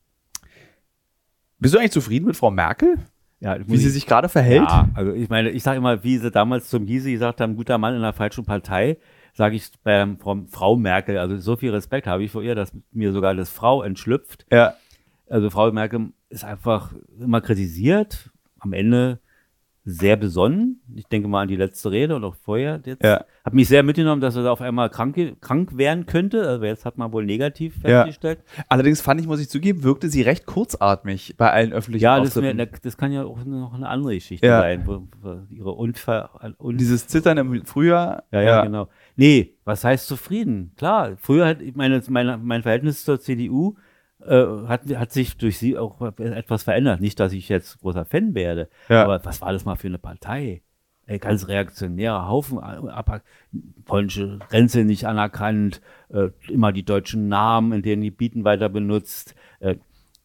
bist du eigentlich zufrieden mit Frau Merkel? Ja, Wie sie sich gerade verhält? Ja, also ich meine, ich sage immer, wie sie damals zum Gysi gesagt haben, guter Mann in der falschen Partei, sage ich bei Frau, Frau Merkel, also so viel Respekt habe ich vor ihr, dass mir sogar das Frau entschlüpft. Ja. Also Frau Merkel ist einfach immer kritisiert, am Ende sehr besonnen. Ich denke mal an die letzte Rede und auch vorher jetzt. Ja. Hat mich sehr mitgenommen, dass er da auf einmal krank, krank werden könnte. Also jetzt hat man wohl negativ Ja. festgestellt. Allerdings fand ich, muss ich zugeben, wirkte sie recht kurzatmig bei allen öffentlichen Ja, das, ist Auftritten. mir, das kann ja auch noch eine andere Geschichte Ja. sein. Wo, wo ihre Unfall, un Dieses Zittern im Frühjahr. ja, ja, genau. Nee, was heißt zufrieden? Klar, früher hat ich meine, meine, mein Verhältnis zur C D U äh, hat, hat sich durch sie auch etwas verändert. Nicht, dass ich jetzt großer Fan werde, Ja. aber was war das mal für eine Partei? Ey, ganz reaktionärer Haufen, ab, polnische Grenze nicht anerkannt, äh, immer die deutschen Namen, in denen die Bieten weiter benutzt, äh,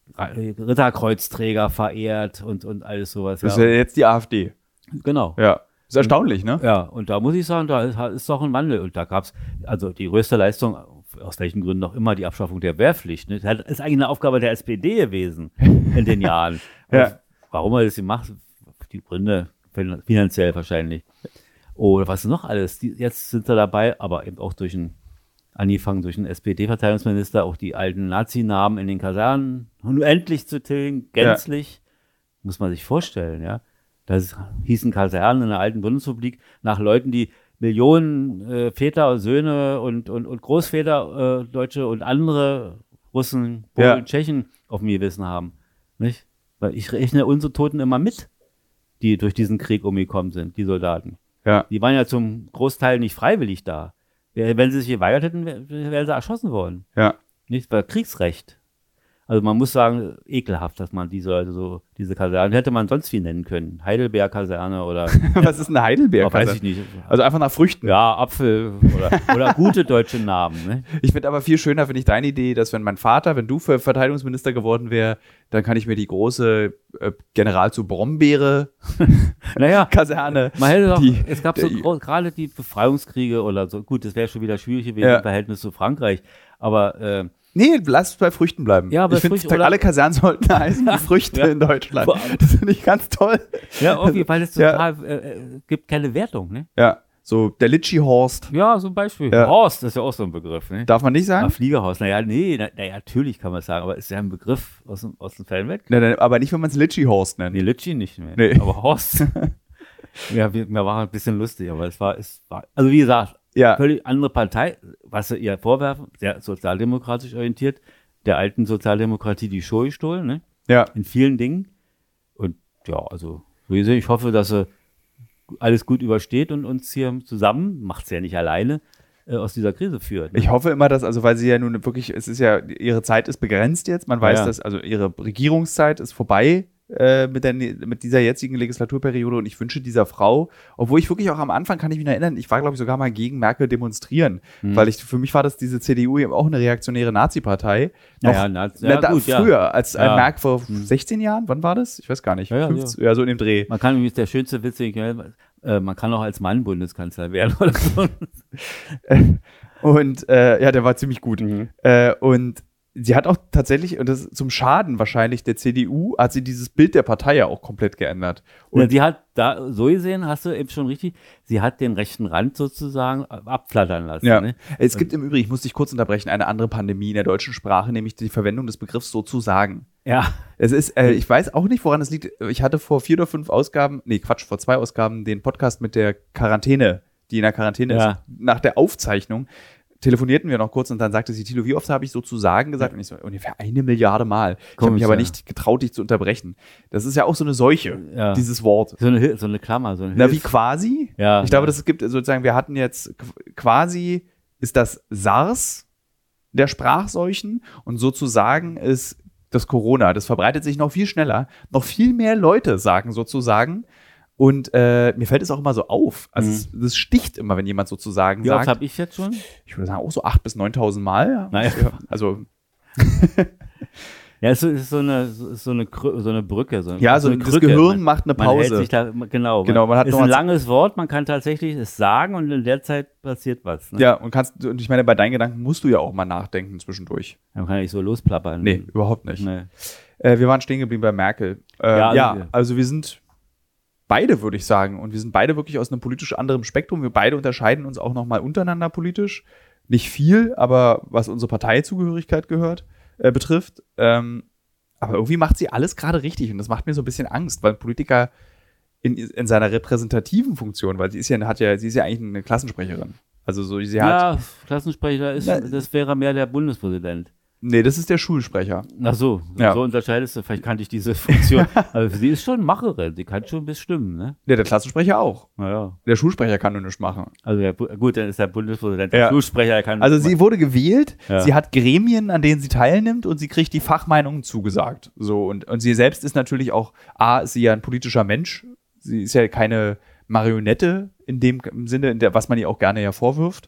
Ritterkreuzträger verehrt und, und alles sowas. Das ist ja jetzt die AfD. Genau. Ja. Ist erstaunlich, ne? Ja, und da muss ich sagen, da ist, ist doch ein Wandel. Und da gab es, also die größte Leistung, aus welchen Gründen auch immer, die Abschaffung der Wehrpflicht. Ne? Das ist eigentlich eine Aufgabe der S P D gewesen in den Jahren. Ja. Warum er das gemacht, die Gründe finanziell wahrscheinlich. Oder was noch alles. Die, jetzt sind sie dabei, aber eben auch durch ein, angefangen durch einen S P D-Verteidigungsminister, auch die alten Nazi-Namen in den Kasernen nun endlich zu tilgen, gänzlich. Muss man sich vorstellen, ja. Das hießen Kasernen in der alten Bundesrepublik nach Leuten, die Millionen äh, Väter, Söhne und, und, und Großväter, äh, Deutsche und andere Russen, Polen, Ja. Tschechen auf dem Gewissen haben. Nicht? Weil ich rechne unsere Toten immer mit, die durch diesen Krieg umgekommen sind, die Soldaten. Ja. Die waren ja zum Großteil nicht freiwillig da. Wenn sie sich geweigert hätten, wär- wären sie erschossen worden. Ja. Nicht? Weil Kriegsrecht. Also man muss sagen, ekelhaft, dass man diese, also so, diese Kaserne, hätte man sonst wie nennen können. Heidelberg-Kaserne oder, Was ist eine Heidelbeer? oh, weiß ich nicht. Also einfach nach Früchten. Ja, Apfel oder, oder gute deutsche Namen. Ne? Ich finde aber viel schöner, finde ich, deine Idee, dass wenn mein Vater, wenn du für Verteidigungsminister geworden wäre, dann kann ich mir die große äh, General zu Brombeere Naja, Kaserne. man hätte doch, die- es gab so die- gro- gerade die Befreiungskriege oder so, gut, das wäre schon wieder schwierig gewesen Ja. im Verhältnis zu Frankreich, aber äh, Nee, lass es bei Früchten bleiben. Ja, bei ich finde, Früchten oder- alle Kasernen sollten heißen wie Früchte Ja. in Deutschland. Boah. Das finde ich ganz toll. ja, irgendwie, weil es Ja. total, äh, äh, gibt keine Wertung, ne? Ja, so der Litschi-Horst. Ja, so ein Beispiel. Ja. Horst ist ja auch so ein Begriff, ne? Darf man nicht Ah, sagen? Fliegerhorst, naja, nee, na, na, natürlich kann man es sagen, aber ist ja ein Begriff aus dem, aus dem Fällen weg. Nein, nein, aber nicht, wenn man es Litschi-Horst nennt. Nee, Litschi nicht mehr. Nee. Aber Horst. ja, wir, mir war ein bisschen lustig, aber es war, es war, also wie gesagt, Ja, völlig andere Partei, was sie ihr vorwerfen, sehr sozialdemokratisch orientiert, der alten Sozialdemokratie die Show gestohlen, ne? ja. In vielen Dingen. Und ja, also, so gesehen, ich hoffe, dass sie alles gut übersteht und uns hier zusammen, macht sie ja nicht alleine, äh, aus dieser Krise führt. Ne? Ich hoffe immer, dass, also weil sie ja nun wirklich, es ist ja, ihre Zeit ist begrenzt jetzt. Man weiß, Ja. dass, also ihre Regierungszeit ist vorbei äh, mit, der, mit dieser jetzigen Legislaturperiode und ich wünsche dieser Frau, obwohl ich wirklich auch am Anfang, kann ich mich noch erinnern, ich war, glaube ich, sogar mal gegen Merkel demonstrieren, mhm. weil ich, für mich war das diese C D U eben auch eine reaktionäre Nazi-Partei. Noch, ja, ja, na, ja, da, gut, früher, ja. als ja. Merkel vor mhm. sechzehn Jahren, wann war das? Ich weiß gar nicht. Ja, ja, fünfzehn, ja. ja so in dem Dreh. Man kann übrigens der schönste Witz, äh, man kann auch als Mann Bundeskanzler werden oder so. Und äh, ja, der war ziemlich gut. Mhm. Äh, und sie hat auch tatsächlich, und das zum Schaden wahrscheinlich der C D U, hat sie dieses Bild der Partei ja auch komplett geändert. Und ja, sie hat da, so gesehen, hast du eben schon richtig, sie hat den rechten Rand sozusagen abflattern lassen. Ja. Ne? Es gibt im Übrigen, ich muss dich kurz unterbrechen, eine andere Pandemie in der deutschen Sprache, nämlich die Verwendung des Begriffs sozusagen. Ja. Es ist, äh, ich weiß auch nicht, woran es liegt. Ich hatte vor vier oder fünf Ausgaben, nee, Quatsch, vor zwei Ausgaben den Podcast mit der Quarantäne, die in der Quarantäne ja. ist. Nach der Aufzeichnung telefonierten wir noch kurz und dann sagte sie, Thilo, wie oft habe ich sozusagen gesagt? Und ich so, ungefähr eine Milliarde Mal. Ich habe mich aber ja. nicht getraut, dich zu unterbrechen. Das ist ja auch so eine Seuche, ja. dieses Wort. So eine, so eine Klammer, so eine Na, wie quasi? Ja, ich glaube, ja. das gibt sozusagen, wir hatten jetzt quasi, ist das SARS der Sprachseuchen und sozusagen ist das Corona. Das verbreitet sich noch viel schneller. Noch viel mehr Leute sagen sozusagen. Und äh, mir fällt es auch immer so auf. Also mhm. es, das sticht immer, wenn jemand sozusagen Wie sagt. oft habe ich jetzt schon? Ich würde sagen, auch so achttausend bis neuntausend Mal. Naja. Also ja, es ist so eine, so eine, so eine Brücke. So eine, ja, so, so eine das Krücke. Gehirn man, macht eine man Pause. hält sich da, genau. Genau, man hat ist noch ein mal- langes Wort, man kann tatsächlich es sagen und in der Zeit passiert was. Ne? Ja, und kannst, und ich meine, bei deinen Gedanken musst du ja auch mal nachdenken zwischendurch. Man kann ja nicht so losplappern. Nee, überhaupt nicht. Nee. Äh, wir waren stehen geblieben bei Merkel. Äh, Ja, ja, also- also wir sind beide, würde ich sagen. Und wir sind beide wirklich aus einem politisch anderen Spektrum. Wir beide unterscheiden uns auch nochmal untereinander politisch. Nicht viel, aber was unsere Parteizugehörigkeit gehört, äh, betrifft. Ähm, aber irgendwie macht sie alles gerade richtig. Und das macht mir so ein bisschen Angst, weil ein Politiker in, in seiner repräsentativen Funktion, weil sie ist ja, hat ja, sie ist ja eigentlich eine Klassensprecherin. Also so, sie hat. Ja, Klassensprecher ist, Na, das wäre mehr der Bundespräsident. Nee, das ist der Schulsprecher. Ach so, Ja. so unterscheidest du, vielleicht kannte ich diese Funktion. Aber sie ist schon Macherin, sie kann schon bestimmen, ne? Ja, der Klassensprecher auch. Naja. Der Schulsprecher kann nur nichts machen. Also der, Bu- gut, dann ist der Bundespräsident der Ja. Schulsprecher, der kann. Also sie wurde gewählt, Ja. sie hat Gremien, an denen sie teilnimmt und sie kriegt die Fachmeinungen zugesagt. So, und, und sie selbst ist natürlich auch, A, ist sie ja ein politischer Mensch. Sie ist ja keine Marionette in dem Sinne, in der, was man ihr auch gerne ja vorwirft.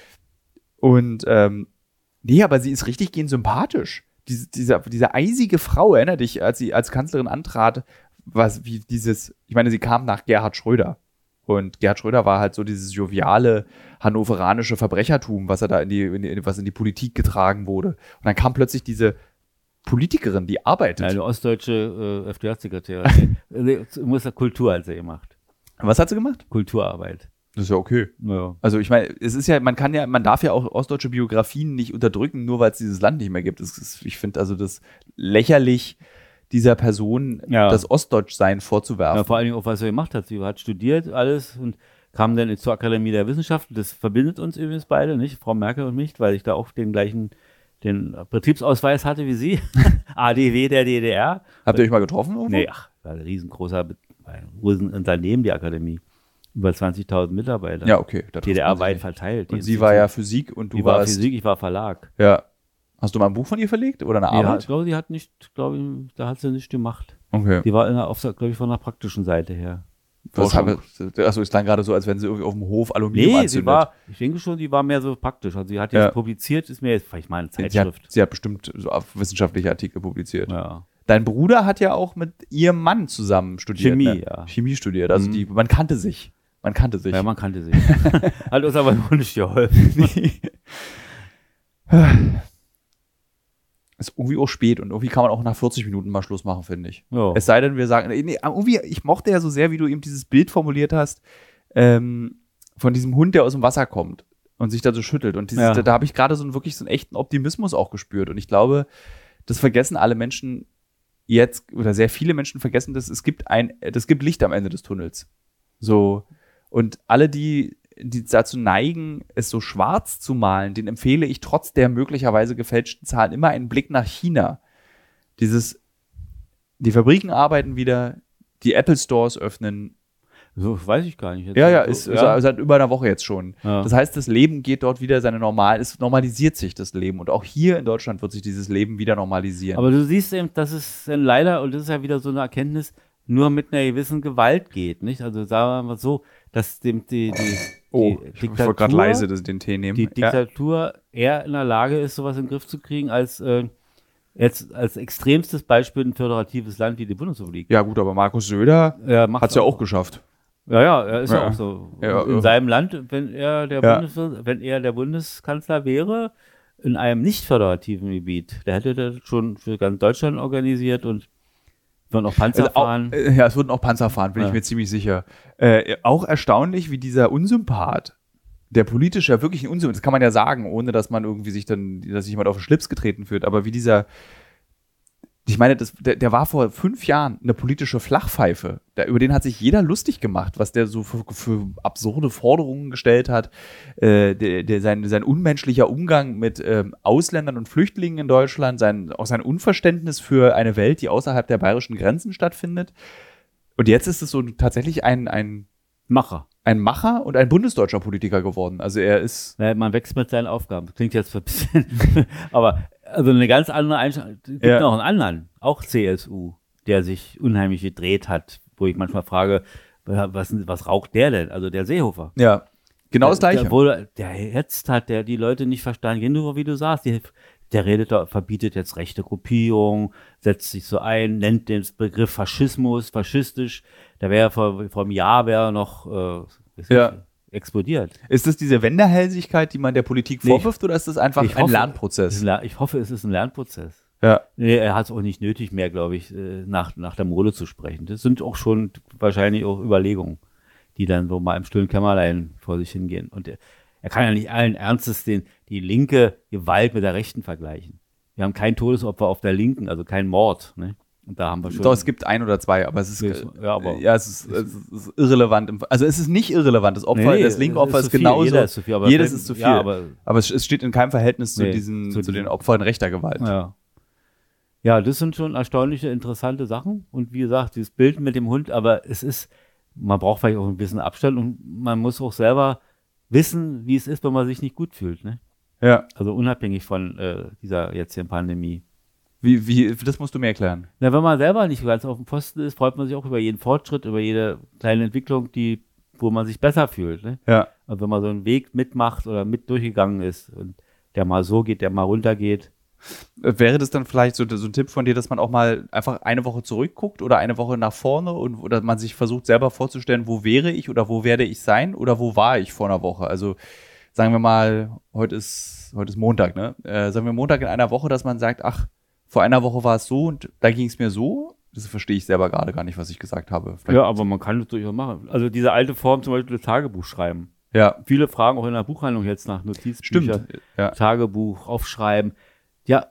Und ähm, nee, aber sie ist richtig gehend sympathisch. Diese, diese, diese eisige Frau, erinnert dich, als sie als Kanzlerin antrat, was wie dieses, ich meine, sie kam nach Gerhard Schröder. Und Gerhard Schröder war halt so dieses joviale hannoveranische Verbrechertum, was er da in die, in die, was in die Politik getragen wurde. Und dann kam plötzlich diese Politikerin, die arbeitet. eine ostdeutsche äh, F D R-Sekretärin. nee, muss ja Kultur hat sie gemacht. Was hat sie gemacht? Kulturarbeit. Das ist ja okay. Ja. Also ich meine, es ist ja, man kann ja, man darf ja auch ostdeutsche Biografien nicht unterdrücken, nur weil es dieses Land nicht mehr gibt. Das ist, ich finde also das lächerlich, dieser Person Ja. das Ostdeutschsein vorzuwerfen. Ja, vor allen Dingen auch, was sie gemacht hat. Sie hat studiert alles und kam dann zur Akademie der Wissenschaften. Das verbindet uns übrigens beide, nicht? Frau Merkel und mich, weil ich da auch den gleichen, den Betriebsausweis hatte wie sie. A D W der D D R. Habt ihr euch mal getroffen? Irgendwo? Nee, ach, war ein riesengroßer Be- ein Riesenunternehmen, die Akademie. Über zwanzigtausend Mitarbeiter. Ja, okay. da trifft D D man sich R-weit nicht. verteilt. Und Die sie war ja Institute. Physik und du Die war warst. Physik, ich war Verlag. Ja. Hast du mal ein Buch von ihr verlegt oder eine Die hat, Arbeit? ich glaube, die hat nicht, glaube ich, da hat sie nicht gemacht. Okay. Die war in der, auf, der- glaube ich, von der praktischen Seite her. Was Forschung. habe, achso, ist dann gerade so, als wenn sie irgendwie auf dem Hof Aluminium Nee, anzündet. sie war, ich denke schon, die war mehr so praktisch. Also sie hat jetzt Ja. publiziert, ist mir jetzt vielleicht mal eine sie, hat, Zeitschrift. sie hat bestimmt so auf wissenschaftliche Artikel publiziert. Ja. Dein Bruder hat ja auch mit ihrem Mann zusammen studiert. Chemie, ne? ja. Chemie studiert. Also Mhm. die, man kannte sich. Man kannte sich. Ja, man kannte sie. Hat uns aber noch nicht geholfen. Ist irgendwie auch spät und irgendwie kann man auch nach vierzig Minuten mal Schluss machen, finde ich. Ja. Es sei denn, wir sagen, nee, irgendwie, ich mochte ja so sehr, wie du eben dieses Bild formuliert hast, ähm, von diesem Hund, der aus dem Wasser kommt und sich da so schüttelt. Und dieses, Ja. da, da habe ich gerade so einen, wirklich so einen echten Optimismus auch gespürt. Und ich glaube, das vergessen alle Menschen jetzt, oder sehr viele Menschen vergessen das, es gibt ein, es gibt Licht am Ende des Tunnels. So. Und alle, die, die dazu neigen, es so schwarz zu malen, den empfehle ich trotz der möglicherweise gefälschten Zahlen immer einen Blick nach China. Dieses, die Fabriken arbeiten wieder, die Apple Stores öffnen. So, weiß ich gar nicht. Jetzt ja, ja, so, ist ja. seit über einer Woche jetzt schon. Ja. Das heißt, das Leben geht dort wieder seine normal, es normalisiert sich das Leben. Und auch hier in Deutschland wird sich dieses Leben wieder normalisieren. Aber du siehst eben, dass es dann leider, und das ist ja wieder so eine Erkenntnis, nur mit einer gewissen Gewalt geht, nicht? Also sagen wir mal so, dass dem, die, die, oh, die ich Diktatur, wollte gerade leise das, den Tee nehmen. die ja. Diktatur eher in der Lage ist, sowas in den Griff zu kriegen, als äh, jetzt als extremstes Beispiel ein föderatives Land wie die Bundesrepublik. Ja gut, aber Markus Söder Er hat es ja auch geschafft. Ja, ja, er ist ja, Ja. auch so. Ja, in ja. seinem Land, wenn er der Ja. Bundes, wenn er der Bundeskanzler wäre, in einem nicht föderativen Gebiet, der hätte das schon für ganz Deutschland organisiert und würden auch Panzer Also auch, fahren. äh, ja, es würden auch Panzer fahren, bin Ja. ich mir ziemlich sicher. Äh, auch erstaunlich, wie dieser Unsympath, der politisch ja wirklich ein Unsympath, das kann man ja sagen, ohne dass man irgendwie sich dann, dass sich jemand auf den Schlips getreten fühlt, aber wie dieser, ich meine, das, der, der war vor fünf Jahren eine politische Flachpfeife. Der, über den hat sich jeder lustig gemacht, was der so für, für absurde Forderungen gestellt hat. Äh, der, der, sein, sein unmenschlicher Umgang mit ähm, Ausländern und Flüchtlingen in Deutschland, sein, auch sein Unverständnis für eine Welt, die außerhalb der bayerischen Grenzen stattfindet. Und jetzt ist es so tatsächlich ein, ein, Macher. ein Macher und ein bundesdeutscher Politiker geworden. Also er ist. Ja, man wächst mit seinen Aufgaben. Klingt jetzt ein bisschen, aber also eine ganz andere Einstellung. Es gibt Ja. noch einen anderen, auch C S U, der sich unheimlich gedreht hat, wo ich manchmal frage, was, was raucht der denn? Also der Seehofer. Ja, genau das Gleiche. Der, der, der jetzt hat der die Leute nicht verstanden, genau wie du sagst, die, der redet da, verbietet jetzt rechte Gruppierungen, setzt sich so ein, nennt den Begriff Faschismus, faschistisch. Da wäre vor, vor einem Jahr wäre noch äh, Ja. explodiert. Ist das diese Wenderhälsigkeit, die man der Politik Nee, vorwirft, oder ist das einfach ich ein hoffe- Lernprozess? Ich hoffe, es ist ein Lernprozess. Ja. Nee, er hat es auch nicht nötig mehr, glaube ich, äh, nach, nach der Mode zu sprechen. Das sind auch schon wahrscheinlich auch Überlegungen, die dann so mal im stillen Kämmerlein vor sich hingehen. Und er, er kann ja nicht allen Ernstes den, die linke Gewalt mit der rechten vergleichen. Wir haben kein Todesopfer auf der Linken, also kein Mord. Ne? Und da haben wir schon. Doch, es gibt ein oder zwei, aber es ist, Ja, aber- ja, es ist, es ist irrelevant. Im, also es ist nicht irrelevant. Das Opfer, Nee, das linke Opfer ist, zu viel. genauso. Jeder ist zu viel, aber jedes wenn- ist zu viel. Ja, aber, aber es, es steht in keinem Verhältnis zu, Nee, diesen, zu zu den diesen- Opfern rechter Gewalt. ja. Ja, das sind schon erstaunliche, interessante Sachen. Und wie gesagt, dieses Bild mit dem Hund, aber es ist, man braucht vielleicht auch ein bisschen Abstand und man muss auch selber wissen, wie es ist, wenn man sich nicht gut fühlt. Ne? Ja. Also unabhängig von äh, dieser jetzt hier Pandemie. Wie, wie, das musst du mir erklären. Na, wenn man selber nicht ganz auf dem Posten ist, freut man sich auch über jeden Fortschritt, über jede kleine Entwicklung, die, wo man sich besser fühlt. Ne? Ja. Und wenn man so einen Weg mitmacht oder mit durchgegangen ist und der mal so geht, der mal runter geht. Wäre das dann vielleicht so, so ein Tipp von dir, dass man auch mal einfach eine Woche zurückguckt oder eine Woche nach vorne und oder man sich versucht selber vorzustellen, wo wäre ich oder wo werde ich sein oder wo war ich vor einer Woche? Also sagen wir mal, heute ist, heute ist Montag, ne? Äh, sagen wir Montag in einer Woche, dass man sagt, ach, vor einer Woche war es so und da ging es mir so. Das verstehe ich selber gerade gar nicht, was ich gesagt habe. Vielleicht- Ja, aber man kann das durchaus machen. Also diese alte Form, zum Beispiel das Tagebuch schreiben. Ja, Viele fragen auch in der Buchhandlung jetzt nach Notizbüchern, stimmt. Ja. Tagebuch, aufschreiben. Ja,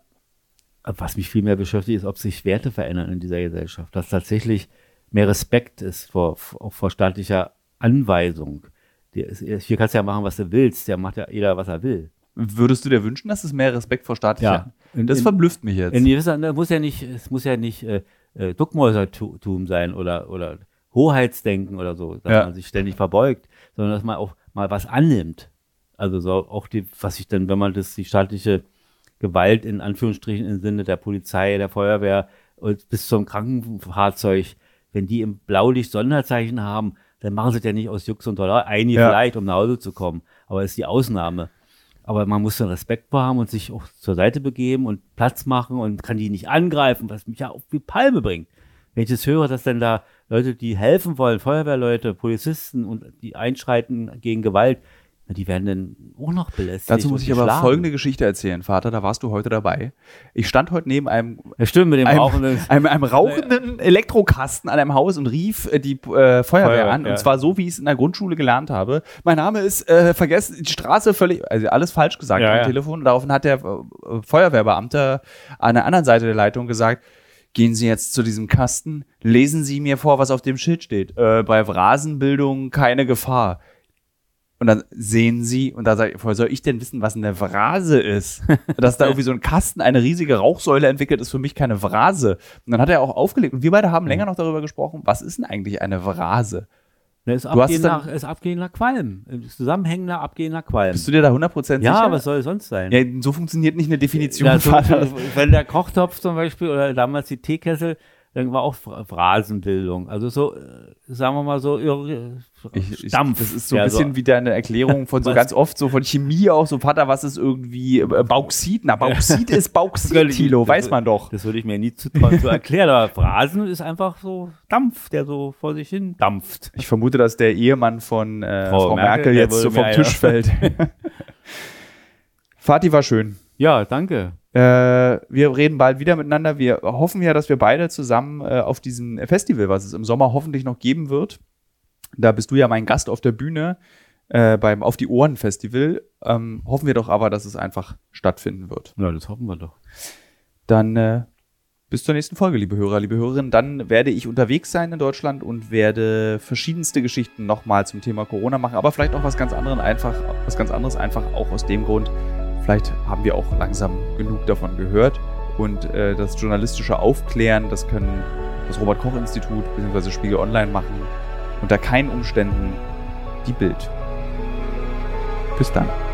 was mich viel mehr beschäftigt, ist, ob sich Werte verändern in dieser Gesellschaft. Dass tatsächlich mehr Respekt ist vor, vor, vor staatlicher Anweisung. Die ist, hier kannst du ja machen, was du willst. Der macht ja jeder, was er will. Würdest du dir wünschen, dass es mehr Respekt vor staatlicher? In, Das in, verblüfft mich jetzt. in gewisser, das muss ja nicht, es muss ja nicht äh, äh, Duckmäusertum sein oder, oder Hoheitsdenken oder so, dass Ja. man sich ständig verbeugt, sondern dass man auch mal was annimmt. Also so auch die, was ich dann, wenn man das, die staatliche Gewalt in Anführungsstrichen im Sinne der Polizei, der Feuerwehr und bis zum Krankenfahrzeug, wenn die im Blaulicht Sonderzeichen haben, dann machen sie das ja nicht aus Jux und Dollar. Einige Ja. vielleicht, um nach Hause zu kommen, aber das ist die Ausnahme. Aber man muss dann Respekt vor haben und sich auch zur Seite begeben und Platz machen und kann die nicht angreifen, was mich ja auf die Palme bringt. Wenn ich das höre, dass dann da Leute, die helfen wollen, Feuerwehrleute, Polizisten und die einschreiten gegen Gewalt, na, die werden dann auch noch belästigt. Dazu muss und ich aber geschlagen. folgende Geschichte erzählen, Vater, da warst du heute dabei. Ich stand heute neben einem, Ja, stimmt, mit dem einem, rauchenden. einem, einem rauchenden Elektrokasten an einem Haus und rief äh, die äh, Feuerwehr Feuerwehr, an. ja. Und zwar so, wie ich es in der Grundschule gelernt habe. Mein Name ist, äh, vergessen, die Straße völlig, also alles falsch gesagt Ja, am ja. Telefon. Und daraufhin hat der äh, Feuerwehrbeamte an der anderen Seite der Leitung gesagt, gehen Sie jetzt zu diesem Kasten, lesen Sie mir vor, was auf dem Schild steht. Äh, bei Rasenbildung keine Gefahr. Und dann sehen sie, und da sage ich, woher soll ich denn wissen, was eine Vrase ist? Dass da irgendwie so ein Kasten, eine riesige Rauchsäule entwickelt, ist für mich keine Vrase. Und dann hat er auch aufgelegt, und wir beide haben länger noch darüber gesprochen, was ist denn eigentlich eine Vrase? Ne, ist, Du hast es abgehender, dann- ist abgehender Qualm. Zusammenhängender, abgehender Qualm. Bist du dir da hundert Prozent sicher? Ja, was soll es sonst sein? Ja, so funktioniert nicht eine Definition. Ja, so, Vater. wenn der Kochtopf zum Beispiel oder damals die Teekessel, dann war auch Phrasenbildung. Also so, äh, sagen wir mal so, irre- Ich, ich, Dampf. das ist so ein Ja, bisschen wie deine Erklärung von so Was? ganz oft so von Chemie auch so, Vater, was ist irgendwie äh, Bauxit? Na, Bauxit ist Bauxit, Thilo, weiß man doch. Das würde ich mir nie zutrauen zu erklären, aber Phrasen ist einfach so Dampf, der so vor sich hin dampft. Ich vermute, dass der Ehemann von äh, Frau, Frau Merkel, Merkel, der jetzt so würde vom mir Tisch ja- fällt. Vati war schön. Ja, danke. Äh, wir reden bald wieder miteinander. Wir hoffen ja, dass wir beide zusammen äh, auf diesem Festival, was es im Sommer hoffentlich noch geben wird, da bist du ja mein Gast auf der Bühne äh, beim Auf die Ohren Festival, ähm, hoffen wir doch aber, dass es einfach stattfinden wird. Ja, das hoffen wir doch. Dann äh, bis zur nächsten Folge, liebe Hörer, liebe Hörerinnen. Dann werde ich unterwegs sein in Deutschland und werde verschiedenste Geschichten nochmal zum Thema Corona machen, aber vielleicht auch was ganz anderes einfach, was ganz anderes einfach auch aus dem Grund, vielleicht haben wir auch langsam genug davon gehört und äh, das journalistische Aufklären, das können das Robert-Koch-Institut bzw. Spiegel Online machen, unter keinen Umständen die Bild. Bis dann.